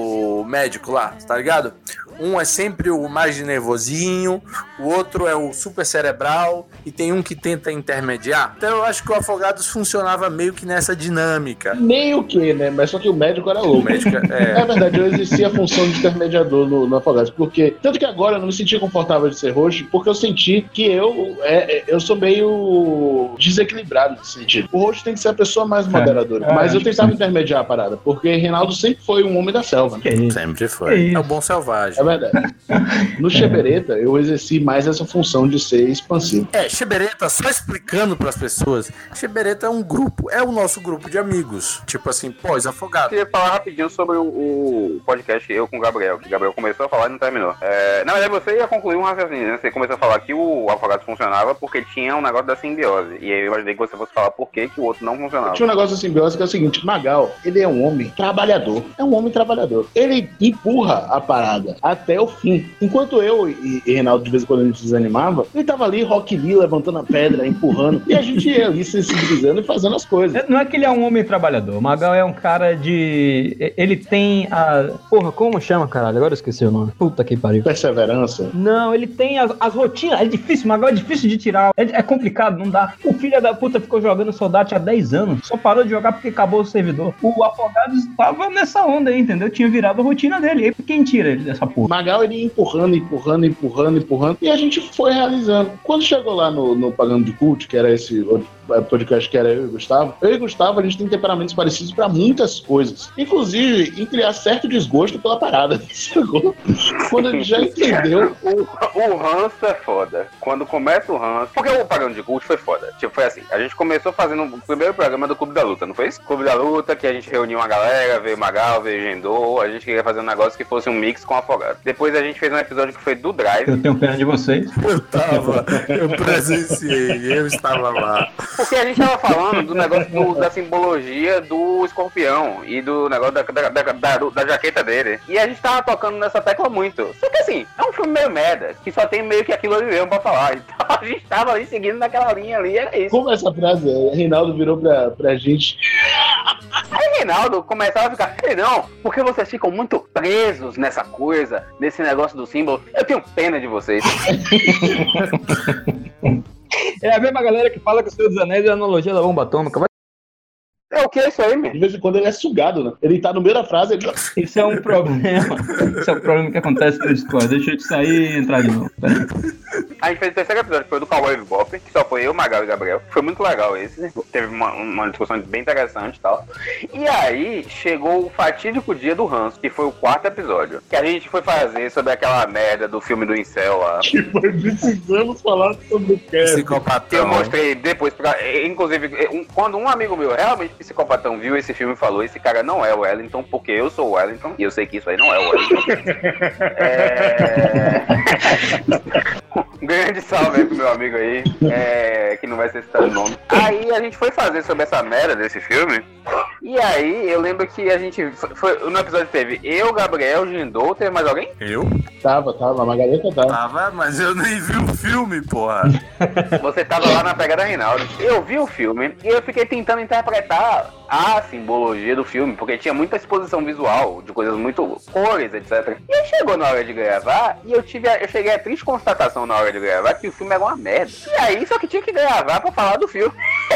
o médico lá, tá ligado? Um é sempre o mais nervosinho, o outro é o super cerebral e tem um que tenta intermediar. Então eu acho que o Afogados funcionava meio que nessa dinâmica. Meio que, né? Mas só que o médico era louco. O médico é... é verdade, eu exercia a função de intermediador no, no Afogados, porque tanto que agora eu não me senti confortável de ser host, porque eu senti que eu, é, eu sou meio desequilibrado nesse sentido. O host tem que ser a pessoa mais moderadora, é, mas é, eu tentava intermediar a parada, porque Reinaldo sempre foi um homem da selva. Que sempre foi. É o bom selvagem. É verdade. No Chebereta, eu exerci mais essa função de ser expansivo. É, Chebereta, só explicando pras pessoas, Chebereta é um grupo, é o nosso grupo de amigos. Tipo assim, pós-afogado. Eu queria falar rapidinho sobre o, o podcast Eu com o Gabriel, que o Gabriel começou a falar e não terminou. É, na verdade, você ia concluir um raciocínio, né? Você começou a falar que o Afogados funcionava porque tinha um negócio da simbiose. E aí eu imaginei que você fosse falar por que, que o outro não funcionava. Tinha um negócio da simbiose que é o seguinte: Magal, ele é um homem trabalhador. É um homem trabalhador. Ele empurra a parada até o fim. Enquanto eu e, e Reinaldo, de vez em quando a gente desanimava, ele tava ali, Rock Lee, levantando a pedra, empurrando, e a gente ia ali sensibilizando e fazendo as coisas. Não é que ele é um homem trabalhador. O Magal é um cara de... Ele tem a... Porra, como chama, caralho? Agora eu esqueci o nome. Puta que pariu. Perseverança. Não, ele tem as, as rotinas. É difícil, o Magal é difícil de tirar. É, é complicado, não dá. O filho da puta ficou jogando Soldado há dez anos. Só parou de jogar porque acabou o servidor. O Afogados tava nessa onda aí, entendeu? Tinha virado a rotina dele. E aí quem tira ele dessa porra? Magal, ele ia empurrando, empurrando, empurrando, empurrando. E a gente foi realizando. Quando chegou lá no, no Pagando de Cult, que era esse podcast que era eu e Gustavo, eu e Gustavo, a gente tem temperamentos parecidos pra muitas coisas. Inclusive, em criar certo desgosto pela parada. Chegou. Quando a gente já entendeu. O, o ranço é foda. Quando começa o ranço... Porque o Pagando de Cult foi foda. Tipo, foi assim. A gente começou fazendo o primeiro programa do Clube da Luta, não foi isso? Clube da Luta, que a gente reuniu uma galera, veio Magal, veio Gendô. A gente queria fazer um negócio que fosse um mix com Afogado. Depois a gente fez um episódio que foi do Drive. Eu tenho pena de vocês. Eu tava, eu presenciei, eu estava lá. Porque a gente tava falando do negócio do, da simbologia do escorpião e do negócio da, da, da, da, da jaqueta dele. E a gente tava tocando nessa tecla muito. Só que assim, é um filme meio merda, que só tem meio que aquilo ali mesmo pra falar. Então a gente tava ali seguindo naquela linha ali, era isso. Como essa frase é? Reinaldo virou pra, pra gente. Aí Reinaldo começava a ficar, ei, não, porque vocês ficam muito presos nessa coisa, nesse negócio do símbolo. Eu tenho pena de vocês. É a mesma galera que fala que o Senhor dos Anéis é a analogia da bomba atômica. Vai É o que é isso aí, mesmo? De vez em quando ele é sugado, né? Ele tá no meio da frase. Ele... Isso é um problema. Isso é um problema que acontece no Discord. Deixa eu te sair e entrar de novo. Pera. A gente fez o terceiro episódio, que foi do Cowboy Bebop, que só foi eu, Magal e Gabriel. Foi muito legal esse, né? Teve uma, uma discussão bem interessante e tal. E aí, chegou o fatídico dia do ranço, que foi o quarto episódio. Que a gente foi fazer sobre aquela merda do filme do Incel lá. Que foi precisamos falar sobre o Kevin. Psicopatão. Eu mostrei depois, pra, inclusive, um, quando um amigo meu, realmente psicopatão, viu esse filme e falou, esse cara não é o Wellington, porque eu sou o Wellington, e eu sei que isso aí não é o Wellington. é... Um grande salve aí pro meu amigo aí, é, que não vai ser citado o nome. Aí a gente foi fazer sobre essa merda desse filme, e aí eu lembro que a gente, foi, foi, no episódio teve eu, Gabriel, Jindou, teve mais alguém? Eu? Tava, tava, a Margareta tava. Tava, mas eu nem vi o filme, porra. Você tava lá na pegada Reinaldo. Eu vi o filme e eu fiquei tentando interpretar a simbologia do filme, porque tinha muita exposição visual, de coisas muito cores, etcétera. E aí chegou na hora de gravar, e eu tive a, eu cheguei a triste constatação na hora de gravar que o filme era uma merda. E aí, só que tinha que gravar pra falar do filme.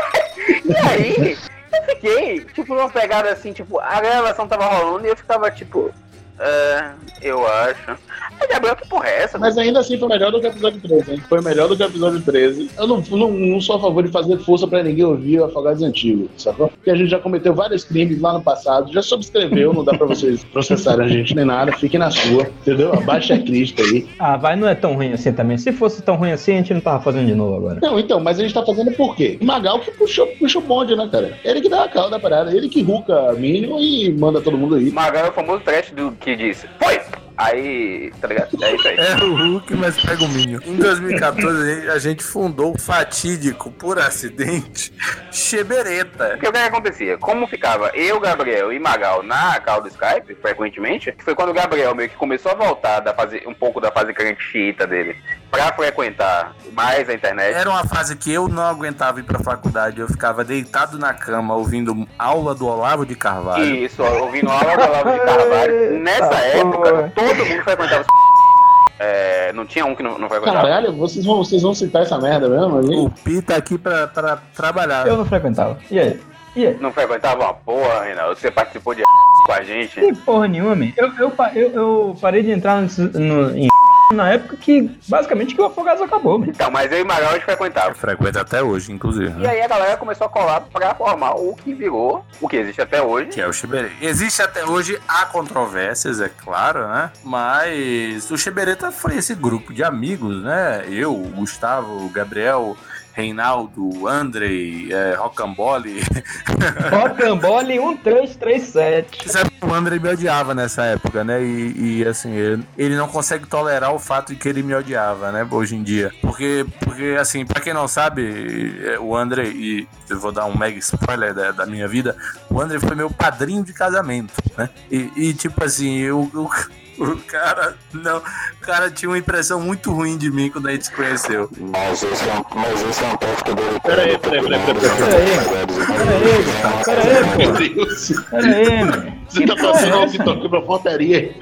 E aí, eu fiquei, tipo, numa pegada assim, tipo, a gravação tava rolando e eu ficava, tipo... É, eu acho. Aí, Gabriel, que porra é essa? Mas ainda assim foi melhor do que o episódio treze, hein? Foi melhor do que o episódio treze. Eu não, não, não sou a favor de fazer força pra ninguém ouvir o Afogados Antigo, sacou? Porque a gente já cometeu vários crimes lá no passado, já subscreveu, não dá pra vocês processarem a gente nem nada, fiquem na sua, entendeu? Abaixa a crista aí. Ah, vai, não é tão ruim assim também. Se fosse tão ruim assim, a gente não tava fazendo de novo agora. Não, então, mas a gente tá fazendo por quê? O Magal que puxou, puxa o bonde, né, cara? Ele que dá a cauda da parada, ele que ruca mínimo e manda todo mundo aí. Magal é o famoso trash do que disse, foi! Aí, tá ligado? É isso aí. É o Hulk, mas pega o Minho. Em dois mil e quatorze, a gente fundou o fatídico, por acidente, Chebereta. Porque o que acontecia? Como ficava eu, Gabriel e Magal na call do Skype, frequentemente, foi quando o Gabriel meio que começou a voltar da fase, um pouco da fase crente xiita dele pra frequentar mais a internet. Era uma fase que eu não aguentava ir pra faculdade, eu ficava deitado na cama ouvindo aula do Olavo de Carvalho. Isso, ouvindo aula do Olavo de Carvalho. Nessa época, todo mundo frequentava. É, não tinha um que não, não frequentava. Caralho, vocês vão, vocês vão citar essa merda mesmo? Ali? O Pi tá aqui pra, pra trabalhar. Eu não frequentava. E aí? E aí? Não frequentava uma porra, Reinaldo? Você participou de com a gente? Que porra nenhuma, man. Eu, eu, eu, eu parei de entrar no, no, em na época que, basicamente, que o Afogados acabou, man. Então, mas eu e o Magal a gente frequentava. Frequenta até hoje, inclusive. E aí a galera começou a colar pra formar o que virou, o que existe até hoje. Que é o Chebereta. Existe até hoje, há controvérsias, é claro, né? Mas o Chebereta foi esse grupo de amigos, né? Eu, o Gustavo, o Gabriel... Reinaldo, Andrei, é, Rocambole. Rocambole um três três sete. Sabe, o Andrei me odiava nessa época, né? E, e assim, ele, ele não consegue tolerar o fato de que ele me odiava, né? Hoje em dia. Porque, porque assim, pra quem não sabe, o Andrei, e eu vou dar um mega spoiler da, da minha vida, o Andrei foi meu padrinho de casamento, né? E, e tipo assim, eu... eu O cara, não, o cara tinha uma impressão muito ruim de mim quando a gente se conheceu. Mas esse é um, mas esse é um tópico dele. Peraí, peraí, peraí, peraí. Peraí, peraí, peraí, meu Deus. Peraí, mano. Você tá passando o que toque pra pontaria.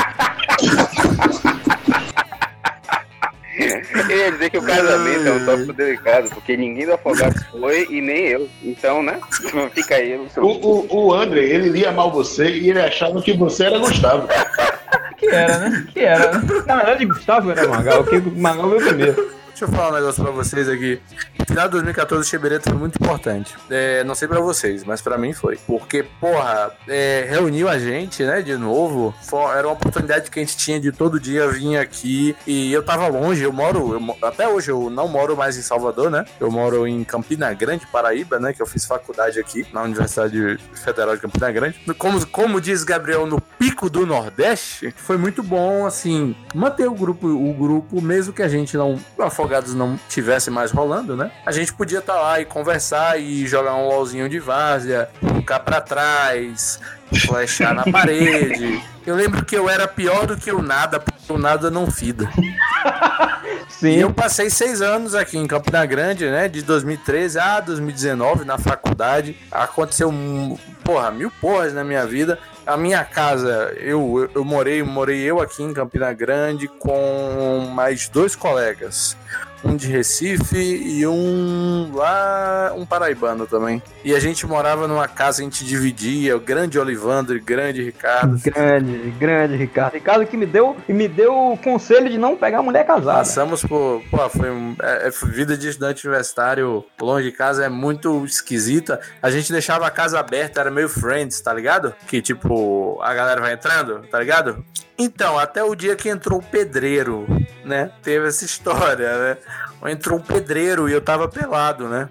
Eu ia dizer que o casamento é um tópico delicado, porque ninguém do Afogados foi e nem eu. Então, né? Fica aí. O, seu... o, o, o André, ele lia mal você e ele achava que você era Gustavo. Que era, né? Que era, né? Na verdade, Gustavo era Magal, porque o Magal veio primeiro. Deixa eu falar um negócio pra vocês aqui. No final de dois mil e quatorze, o Chebereta foi muito importante. É, não sei pra vocês, mas pra mim foi. Porque, porra, é, reuniu a gente, né, de novo. Foi, era uma oportunidade que a gente tinha de todo dia vir aqui. E eu tava longe, eu moro... Eu, até hoje eu não moro mais em Salvador, né? Eu moro em Campina Grande, Paraíba, né? Que eu fiz faculdade aqui, na Universidade Federal de Campina Grande. Como, como diz Gabriel, no pico do Nordeste, foi muito bom, assim, manter o grupo, o grupo mesmo que a gente não... Afogados não tivesse mais rolando, né? A gente podia estar tá lá e conversar e jogar um LOLzinho de várzea, ficar pra trás, flechar na parede. Eu lembro que eu era pior do que o nada, porque o nada não fida. Sim. E eu passei seis anos aqui em Campina Grande, né? De dois mil e treze a dois mil e dezenove, na faculdade. Aconteceu, porra, mil porras na minha vida. A minha casa, eu, eu, eu morei, morei eu aqui em Campina Grande com mais dois colegas. um de Recife e um lá, um paraibano também. E a gente morava numa casa, a gente dividia, o grande Olivandro e grande Ricardo. Grande, grande Ricardo. Ricardo que me deu, me deu o conselho de não pegar mulher casada. Passamos por, pô, foi um, é, é, vida de estudante universitário longe de casa é muito esquisita. A gente deixava a casa aberta, era meio Friends, tá ligado? Que tipo, a galera vai entrando, tá ligado? Então, até o dia que entrou o pedreiro, né? Teve essa história, né? Entrou um pedreiro e eu tava pelado, né?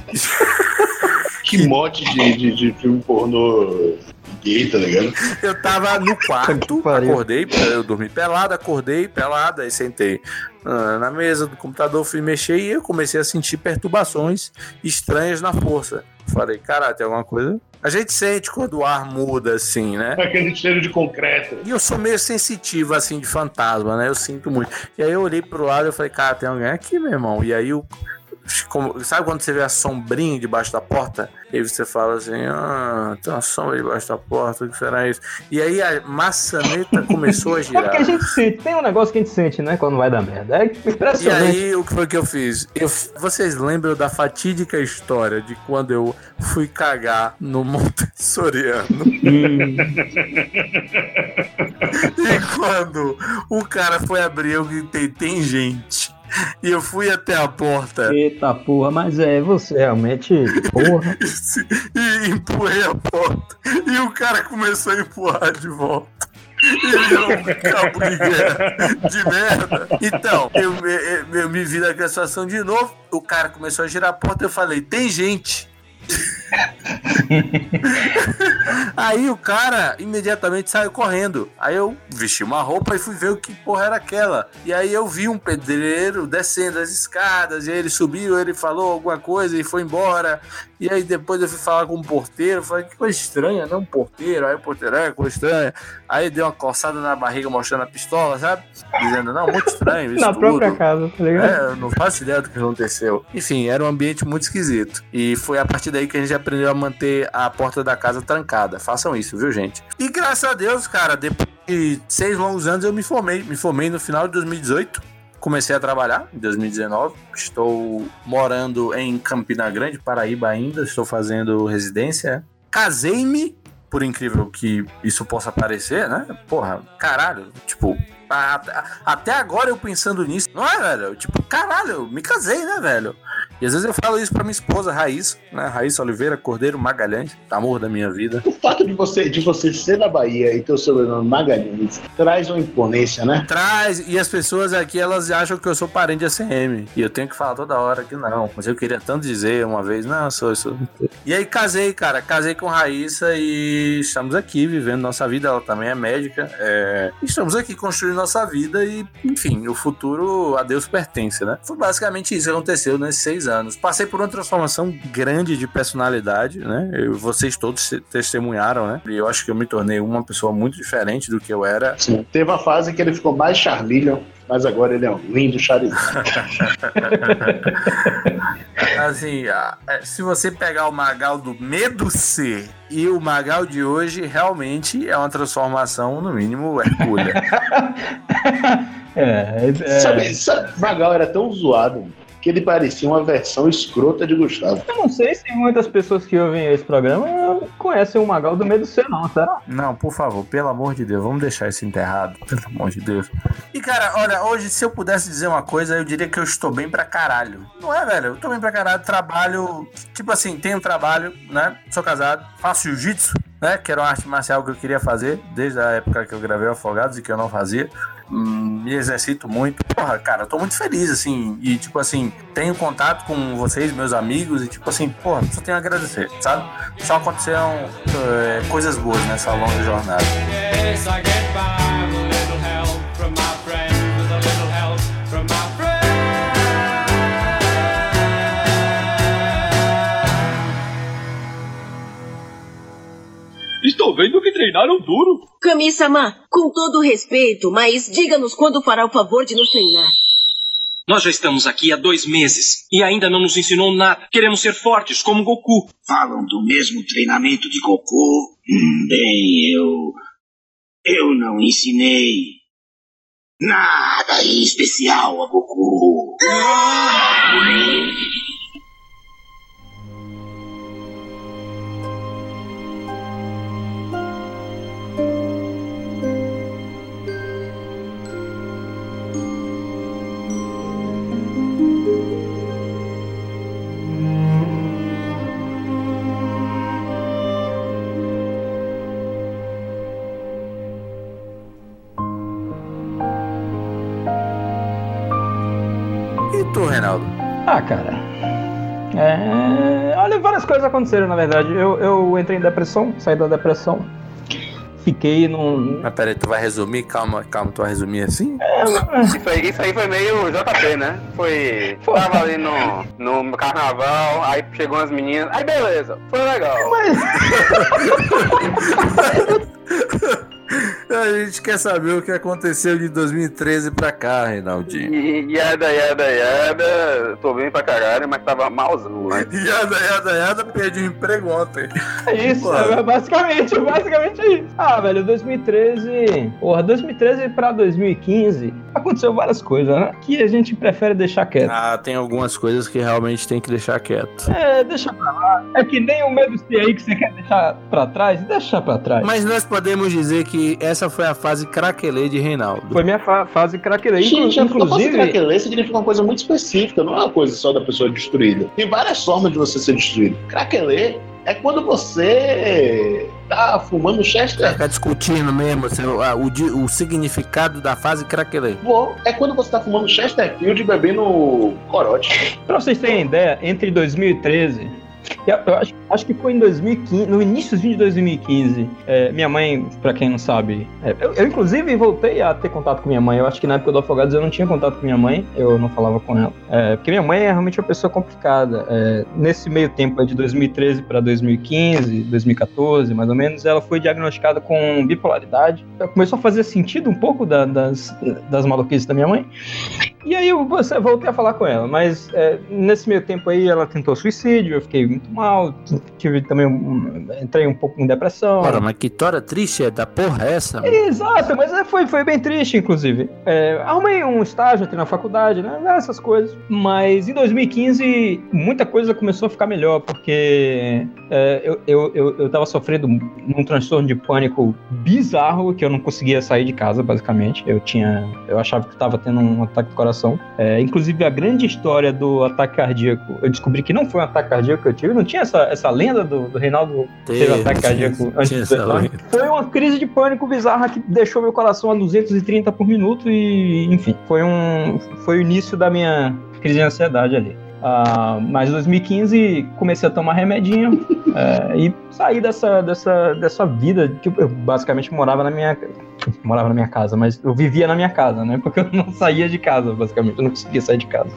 Que mote de, de, de filme pornô gay, tá ligado? Eu tava no quarto, acordei, eu dormi pelado, acordei pelado, aí sentei na mesa do computador, fui mexer e eu comecei a sentir perturbações estranhas na força. Falei, caralho, tem alguma coisa? A gente sente quando o ar muda, assim, né? Aquele cheiro de concreto. E eu sou meio sensitivo, assim, de fantasma, né? Eu sinto muito. E aí eu olhei pro lado e falei, cara, tem alguém aqui, meu irmão. E aí eu... Como, sabe quando você vê a sombrinha debaixo da porta? E aí você fala assim, ah, tem uma sombra debaixo da porta, o que será isso? E aí a maçaneta começou a girar. É porque a gente sente, tem um negócio que a gente sente, né, quando vai dar merda. É impressionante. E aí, o que foi que eu fiz? Eu, vocês lembram da fatídica história de quando eu fui cagar no Montessoriano? Hum. E quando o cara foi abrir, eu gritei, tem gente. E eu fui até a porta. Eita porra, mas é, você realmente, porra. E empurrei a porta. E o cara começou a empurrar de volta. E virou um cabo de guerra de merda. Então, eu, eu, eu me vi naquela situação de novo. O cara começou a girar a porta. Eu falei, tem gente. Aí o cara imediatamente saiu correndo. Aí eu vesti uma roupa e fui ver o que porra era aquela. E aí eu vi um pedreiro descendo as escadas. E aí ele subiu, ele falou alguma coisa e foi embora. E aí depois eu fui falar com o porteiro. Falei, que coisa estranha, não, porteiro. Aí o porteiro, é, coisa estranha. Aí deu uma coçada na barriga mostrando a pistola, sabe? Dizendo, não, muito estranho isso na tudo. própria casa, tá ligado? É, eu não faço ideia do que aconteceu. Enfim, era um ambiente muito esquisito. E foi a partir daí que a gente aprendeu a manter a porta da casa trancada. Façam isso, viu, gente? E graças a Deus, cara, depois de seis longos anos eu me formei. Me formei no final de dois mil e dezoito. Comecei a trabalhar em dois mil e dezenove. Estou morando em Campina Grande, Paraíba ainda. Estou fazendo residência. Casei-me, por incrível que isso possa parecer, né? Porra, caralho, tipo... Até agora eu pensando nisso, não é, velho? Tipo, caralho, eu me casei, né, velho? E às vezes eu falo isso pra minha esposa, Raíssa, né? Raíssa Oliveira Cordeiro Magalhães, amor da minha vida. O fato de você, de você ser da Bahia e ter o sobrenome Magalhães traz uma imponência, né? Traz, e as pessoas aqui, elas acham que eu sou parente de A C M. E eu tenho que falar toda hora que não. Mas eu queria tanto dizer uma vez, não, eu sou, eu sou. E aí casei, cara, casei com Raíssa e estamos aqui vivendo nossa vida. Ela também é médica. É... Estamos aqui construindo nossa vida e, enfim, o futuro a Deus pertence, né? Foi basicamente isso que aconteceu nesses seis anos. Passei por uma transformação grande de personalidade, né? Eu, vocês todos testemunharam, né? E eu acho que eu me tornei uma pessoa muito diferente do que eu era. Sim, teve uma fase que ele ficou mais Charmeleon, mas agora ele é um lindo Charizard. Assim, se você pegar o Magal do Medo C e o Magal de hoje, realmente é uma transformação, no mínimo, hercúlea. é, é... Sabe, sabe, Magal era tão zoado que ele parecia uma versão escrota de Gustavo. Eu não sei se muitas pessoas que ouvem esse programa conhecem o Magal do Medo C, não, será? Não, por favor, pelo amor de Deus, vamos deixar isso enterrado, pelo amor de Deus. E cara, olha, hoje se eu pudesse dizer uma coisa, eu diria que eu estou bem pra caralho. Não é, velho? Eu tô bem pra caralho, trabalho, tipo assim, tenho trabalho, né? Sou casado, faço jiu-jitsu, né? Que era uma arte marcial que eu queria fazer desde a época que eu gravei Afogados e que eu não fazia. Hum, me exercito muito. Porra, cara, eu tô muito feliz, assim. E, tipo assim, tenho contato com vocês, meus amigos. E, tipo assim, porra, só tenho a agradecer, sabe? Só aconteceram é, coisas boas nessa longa jornada. Yes, I get by with a little help from my friends, with a little help from my friends. Estou vendo que treinaram duro. Kami-sama, com todo respeito, mas diga-nos quando fará o favor de nos treinar. Nós já estamos aqui há dois meses e ainda não nos ensinou nada. Queremos ser fortes como Goku. Falam do mesmo treinamento de Goku? Hum, bem, eu... Eu não ensinei nada em especial a Goku. Reinaldo? Ah, cara. É... Olha, várias coisas aconteceram, na verdade. Eu, eu entrei em depressão, saí da depressão. Fiquei num. Mas peraí, tu vai resumir? Calma, calma, tu vai resumir assim? É, isso, aí, isso aí foi meio J P, né? Foi. Tava ali no, no carnaval, aí chegou umas meninas. Aí beleza, foi legal. Mas. A gente quer saber o que aconteceu de dois mil e treze pra cá, Reinaldinho. E yada, yada, yada, tô bem pra caralho, mas tava malzão, né? Yada, yada, yada, perdi o emprego ontem. É isso, é basicamente, basicamente isso. Ah, velho, dois mil e treze, porra, dois mil e treze pra dois mil e quinze, aconteceu várias coisas, né? Que a gente prefere deixar quieto. Ah, tem algumas coisas que realmente tem que deixar quieto. É, deixa pra lá. É que nem o medo de aí que você quer deixar pra trás, deixa pra trás. Mas nós podemos dizer que essa foi a fase craquelê de Reinaldo. Foi minha fa- fase craquelê. Gente, Inclu- a fase inclusive... craquelê significa uma coisa muito específica, não é uma coisa só da pessoa destruída. Tem várias formas de você ser destruído. Craquelê é quando você tá fumando Chester. Tá discutindo mesmo seu, ah, o, o significado da fase craquelê. Bom, é quando você tá fumando Chesterfield e bebendo corote. Pra vocês terem ideia, entre dois mil e treze... Eu, eu acho, acho que foi em dois mil e quinze, no início de dois mil e quinze, é, minha mãe, pra quem não sabe, é, eu, eu inclusive voltei a ter contato com minha mãe. Eu acho que na época do Afogados eu não tinha contato com minha mãe, eu não falava com ela, é, porque minha mãe é realmente uma pessoa complicada. É, nesse meio tempo de dois mil e treze para dois mil e quinze, dois mil e quatorze, mais ou menos, ela foi diagnosticada com bipolaridade. Começou a fazer sentido um pouco da, das, das maluquices da minha mãe. E aí eu voltei a falar com ela, mas é, nesse meio tempo aí ela tentou suicídio, eu fiquei muito mal, tive também, um, entrei um pouco em depressão. Ora, mas que história triste é da porra essa? É, exato, mas é, foi, foi bem triste, inclusive. É, arrumei um estágio, entrei na faculdade, né, essas coisas, mas em dois mil e quinze muita coisa começou a ficar melhor, porque é, eu, eu, eu, eu tava sofrendo num transtorno de pânico bizarro, que eu não conseguia sair de casa, basicamente. Eu tinha, eu achava que estava tendo um ataque do coração. É, inclusive a grande história do ataque cardíaco, eu descobri que não foi um ataque cardíaco que eu tive, não tinha essa, essa lenda do, do Reinaldo ter um ataque cardíaco antes do ataque. Foi uma crise de pânico bizarra que deixou meu coração a duzentos e trinta por minuto e, enfim, foi, um, foi o início da minha crise de ansiedade ali. Uh, mas em dois mil e quinze comecei a tomar remedinho é, e saí dessa, dessa, dessa vida que eu basicamente morava na minha morava na minha casa, mas eu vivia na minha casa, né? Porque eu não saía de casa, basicamente, eu não conseguia sair de casa.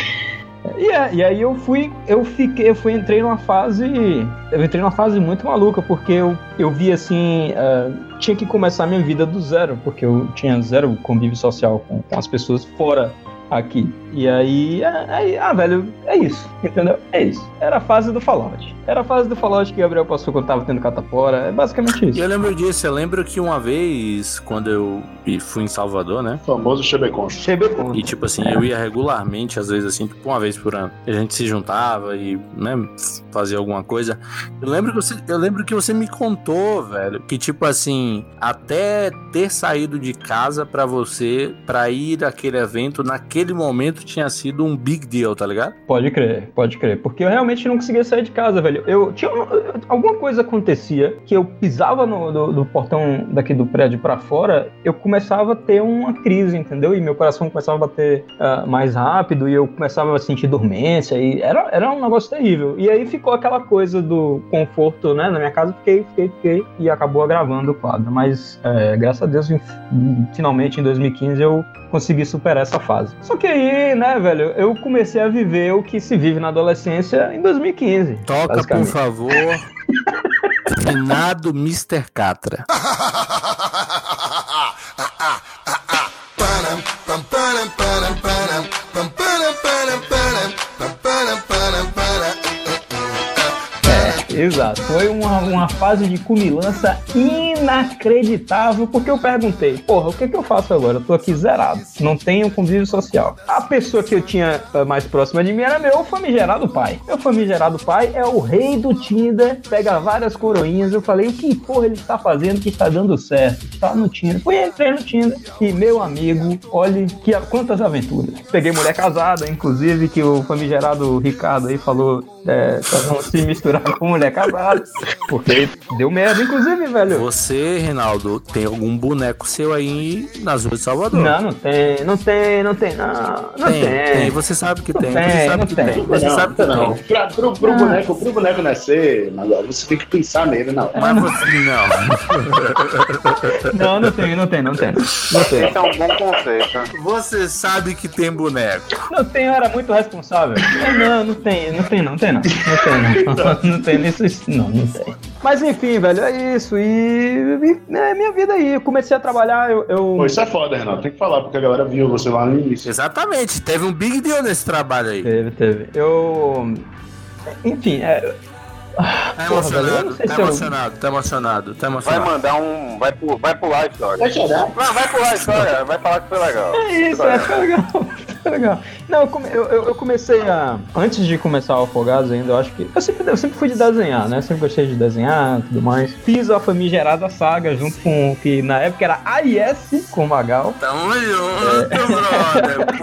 E, e aí eu fui, eu fiquei, eu fui, entrei numa fase, eu entrei numa fase muito maluca, porque eu, eu vi assim, uh, tinha que começar a minha vida do zero, porque eu tinha zero convívio social com, com as pessoas fora aqui. E aí, aí, ah, velho, é isso, entendeu? É isso. Era a fase do Fallout. Era a fase do Fallout que o Gabriel passou quando tava tendo catapora. É basicamente isso. Eu lembro disso. Eu lembro que uma vez, quando eu fui em Salvador, né? O famoso Chebeconcho. Chebeconcho. E tipo assim, eu ia regularmente, às vezes assim, tipo uma vez por ano. A gente se juntava e, né, fazia alguma coisa. Eu lembro que você, eu lembro que você me contou, velho, que tipo assim, até ter saído de casa pra você, pra ir àquele evento, naquele momento tinha sido um big deal, tá ligado? Pode crer, pode crer. Porque eu realmente não conseguia sair de casa, velho. Eu tinha alguma coisa acontecia que eu pisava no do, do portão daqui do prédio pra fora, eu começava a ter uma crise, entendeu? E meu coração começava a bater uh, mais rápido e eu começava a sentir dormência e era, era um negócio terrível. E aí ficou aquela coisa do conforto, né? Na minha casa, fiquei, fiquei, fiquei e acabou agravando o quadro. Mas, é, graças a Deus, finalmente em dois mil e quinze eu consegui superar essa fase. Só que aí, né, velho, eu comecei a viver o que se vive na adolescência em dois mil e quinze. Toca, por favor, finado mister Catra. Exato. Foi uma, uma fase de cumilança inacreditável, porque eu perguntei, porra, o que que eu faço agora? Eu tô aqui zerado, não tenho convívio social. A pessoa que eu tinha mais próxima de mim era meu famigerado pai. Meu famigerado pai é o rei do Tinder, pega várias coroinhas. Eu falei, o que porra ele está fazendo que está dando certo? Está no Tinder. Fui, entrei no Tinder e, meu amigo, olhe que, quantas aventuras. Peguei mulher casada, inclusive, que o famigerado Ricardo aí falou é, pra não se misturar com mulher casada, porque deu merda, inclusive, velho. Você, Reinaldo, tem algum boneco seu aí nas ruas de Salvador? Não, não tem, não tem, não tem, não. Não tem. Tem, tem. Você sabe que tem, tem, você sabe não que tem. tem. Você não, sabe que não. tem. Pra, pro, pro, boneco, pro boneco nascer, você tem que pensar nele, não. Mas você não. Não, não tem, não tem, não tem. Não tem. Esse é um bom conceito. Você sabe que tem boneco. Não tem, eu era muito responsável. Não, não tem, não tem, não tem, não. Não tem, não. Não tem nisso, não, não tem. Mas enfim, velho, é isso. E, e é minha vida aí. Eu comecei a trabalhar, eu. eu... Pô, isso é foda, Renato. Tem que falar, porque a galera viu você lá no início. Exatamente, teve um big deal nesse trabalho aí. Teve, teve. Eu. Enfim, é. Tá emocionado, tá emocionado, tá emocionado, tá emocionado. Vai mandar um. Vai, pu- vai pular a história. Vai chorar? Não, vai pular a história, vai falar que foi legal. É isso, é, foi legal. Foi legal. Não, eu, come, eu, eu comecei a. Antes de começar o Afogados ainda, eu acho que. Eu sempre, eu sempre fui de desenhar, né? Sempre gostei de desenhar e tudo mais. Fiz a famigerada saga junto com o que na época era A I S com o Magal. Tamo junto, é. brother,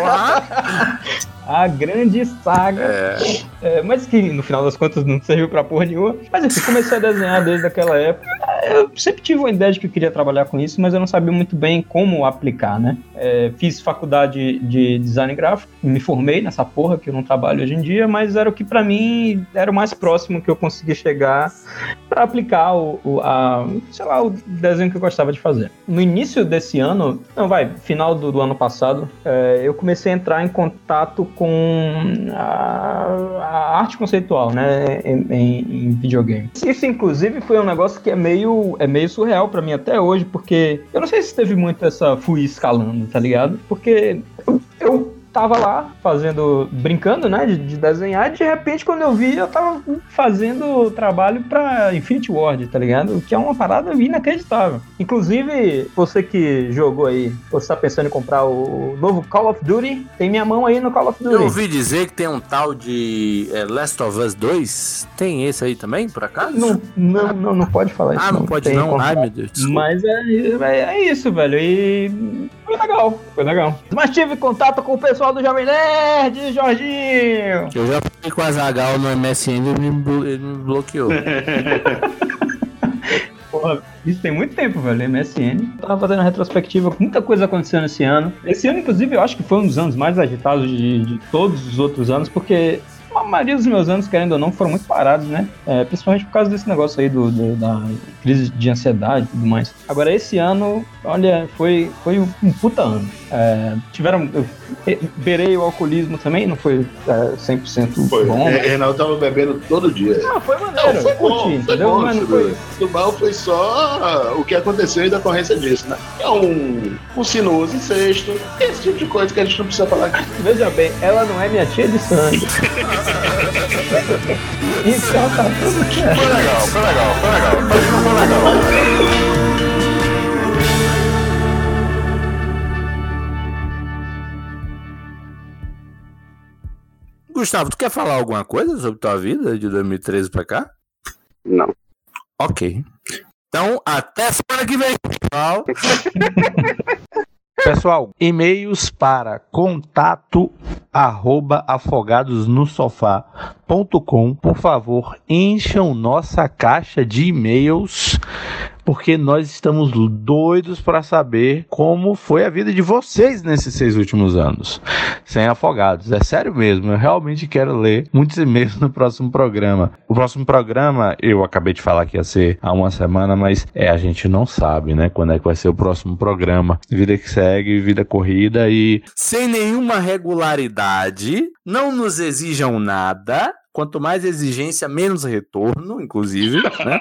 porra! A grande saga, é. É, mas que no final das contas não serviu pra porra nenhuma. Mas enfim, comecei a desenhar desde aquela época. Eu sempre tive uma ideia de que eu queria trabalhar com isso, mas eu não sabia muito bem como aplicar, né? É, fiz faculdade de design gráfico, me formei nessa porra que eu não trabalho hoje em dia, mas era o que pra mim era o mais próximo que eu conseguia chegar pra aplicar o, o, a, sei lá, o desenho que eu gostava de fazer. No início desse ano, não vai, final do, do ano passado, é, eu comecei a entrar em contato com a, a arte conceitual, né, em, em, em videogame. Isso, inclusive, foi um negócio que é meio, é meio surreal pra mim até hoje, porque eu não sei se teve muito essa fui escalando, tá ligado? Porque eu, eu tava lá fazendo, brincando, né, de, de desenhar, e de repente, quando eu vi, eu tava fazendo trabalho pra Infinity Ward, tá ligado? Que é uma parada inacreditável. Inclusive, você que jogou aí, você tá pensando em comprar o novo Call of Duty, tem minha mão aí no Call of Duty. Eu ouvi dizer que tem um tal de é, Last of Us dois, tem esse aí também, por acaso? Não, não, não, não pode falar isso. Ah, não, não pode não? Ai, meu Deus. Desculpa. Mas é, é, é isso, velho, e foi legal, foi legal. Mas tive contato com o pessoal do Jovem Nerd, Jorginho! Eu já fui com a Zagal no M S N e ele me, blo- ele me bloqueou. Porra, isso tem muito tempo, velho, M S N. Tava fazendo a retrospectiva, muita coisa acontecendo esse ano. Esse ano, inclusive, eu acho que foi um dos anos mais agitados de, de todos os outros anos, porque a maioria dos meus anos, querendo ou não, foram muito parados, né? É, principalmente por causa desse negócio aí do, do, da crise de ansiedade e tudo mais. Agora, esse ano, olha, foi, foi um puta ano. É, tiveram... Eu, beirei o alcoolismo também, não foi é, cem por cento foi. bom. É, Reinaldo tava bebendo todo dia. Não, foi maneiro. Não, foi bom, curti, foi entendeu? bom, Mas não foi... O mal foi só o que aconteceu e da ocorrência disso, né? É um, um sinuoso incesto, esse tipo de coisa que a gente não precisa falar aqui. Veja bem, ela não é minha tia de sangue. Então tá tudo certo. Foi legal, foi legal, foi legal. Foi, foi legal. Gustavo, tu quer falar alguma coisa sobre tua vida de dois mil e treze pra cá? Não. Ok. Então, até semana que vem, pessoal. Pessoal, e-mails para contato arroba afogadosnosofá ponto com. Por favor, encham nossa caixa de e-mails, porque nós estamos doidos para saber como foi a vida de vocês nesses seis últimos anos sem Afogados. É sério mesmo, eu realmente quero ler muitos e-mails no próximo programa. O próximo programa, eu acabei de falar que ia ser há uma semana, mas é, a gente não sabe, né, quando é que vai ser o próximo programa. Vida que segue, vida corrida e... sem nenhuma regularidade, não nos exijam nada. Quanto mais exigência, menos retorno, inclusive, né?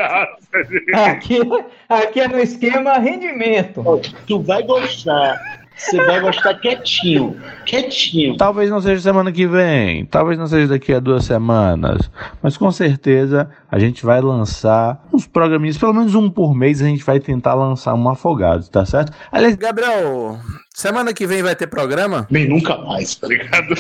Aqui, aqui é no esquema rendimento. Tu vai gostar Você vai gostar quietinho. Quietinho. Talvez não seja semana que vem, talvez não seja daqui a duas semanas, mas com certeza a gente vai lançar uns programinhas, pelo menos um por mês a gente vai tentar lançar um Afogados, tá certo? Aliás, Gabriel, semana que vem vai ter programa? Bem, nunca mais, tá ligado?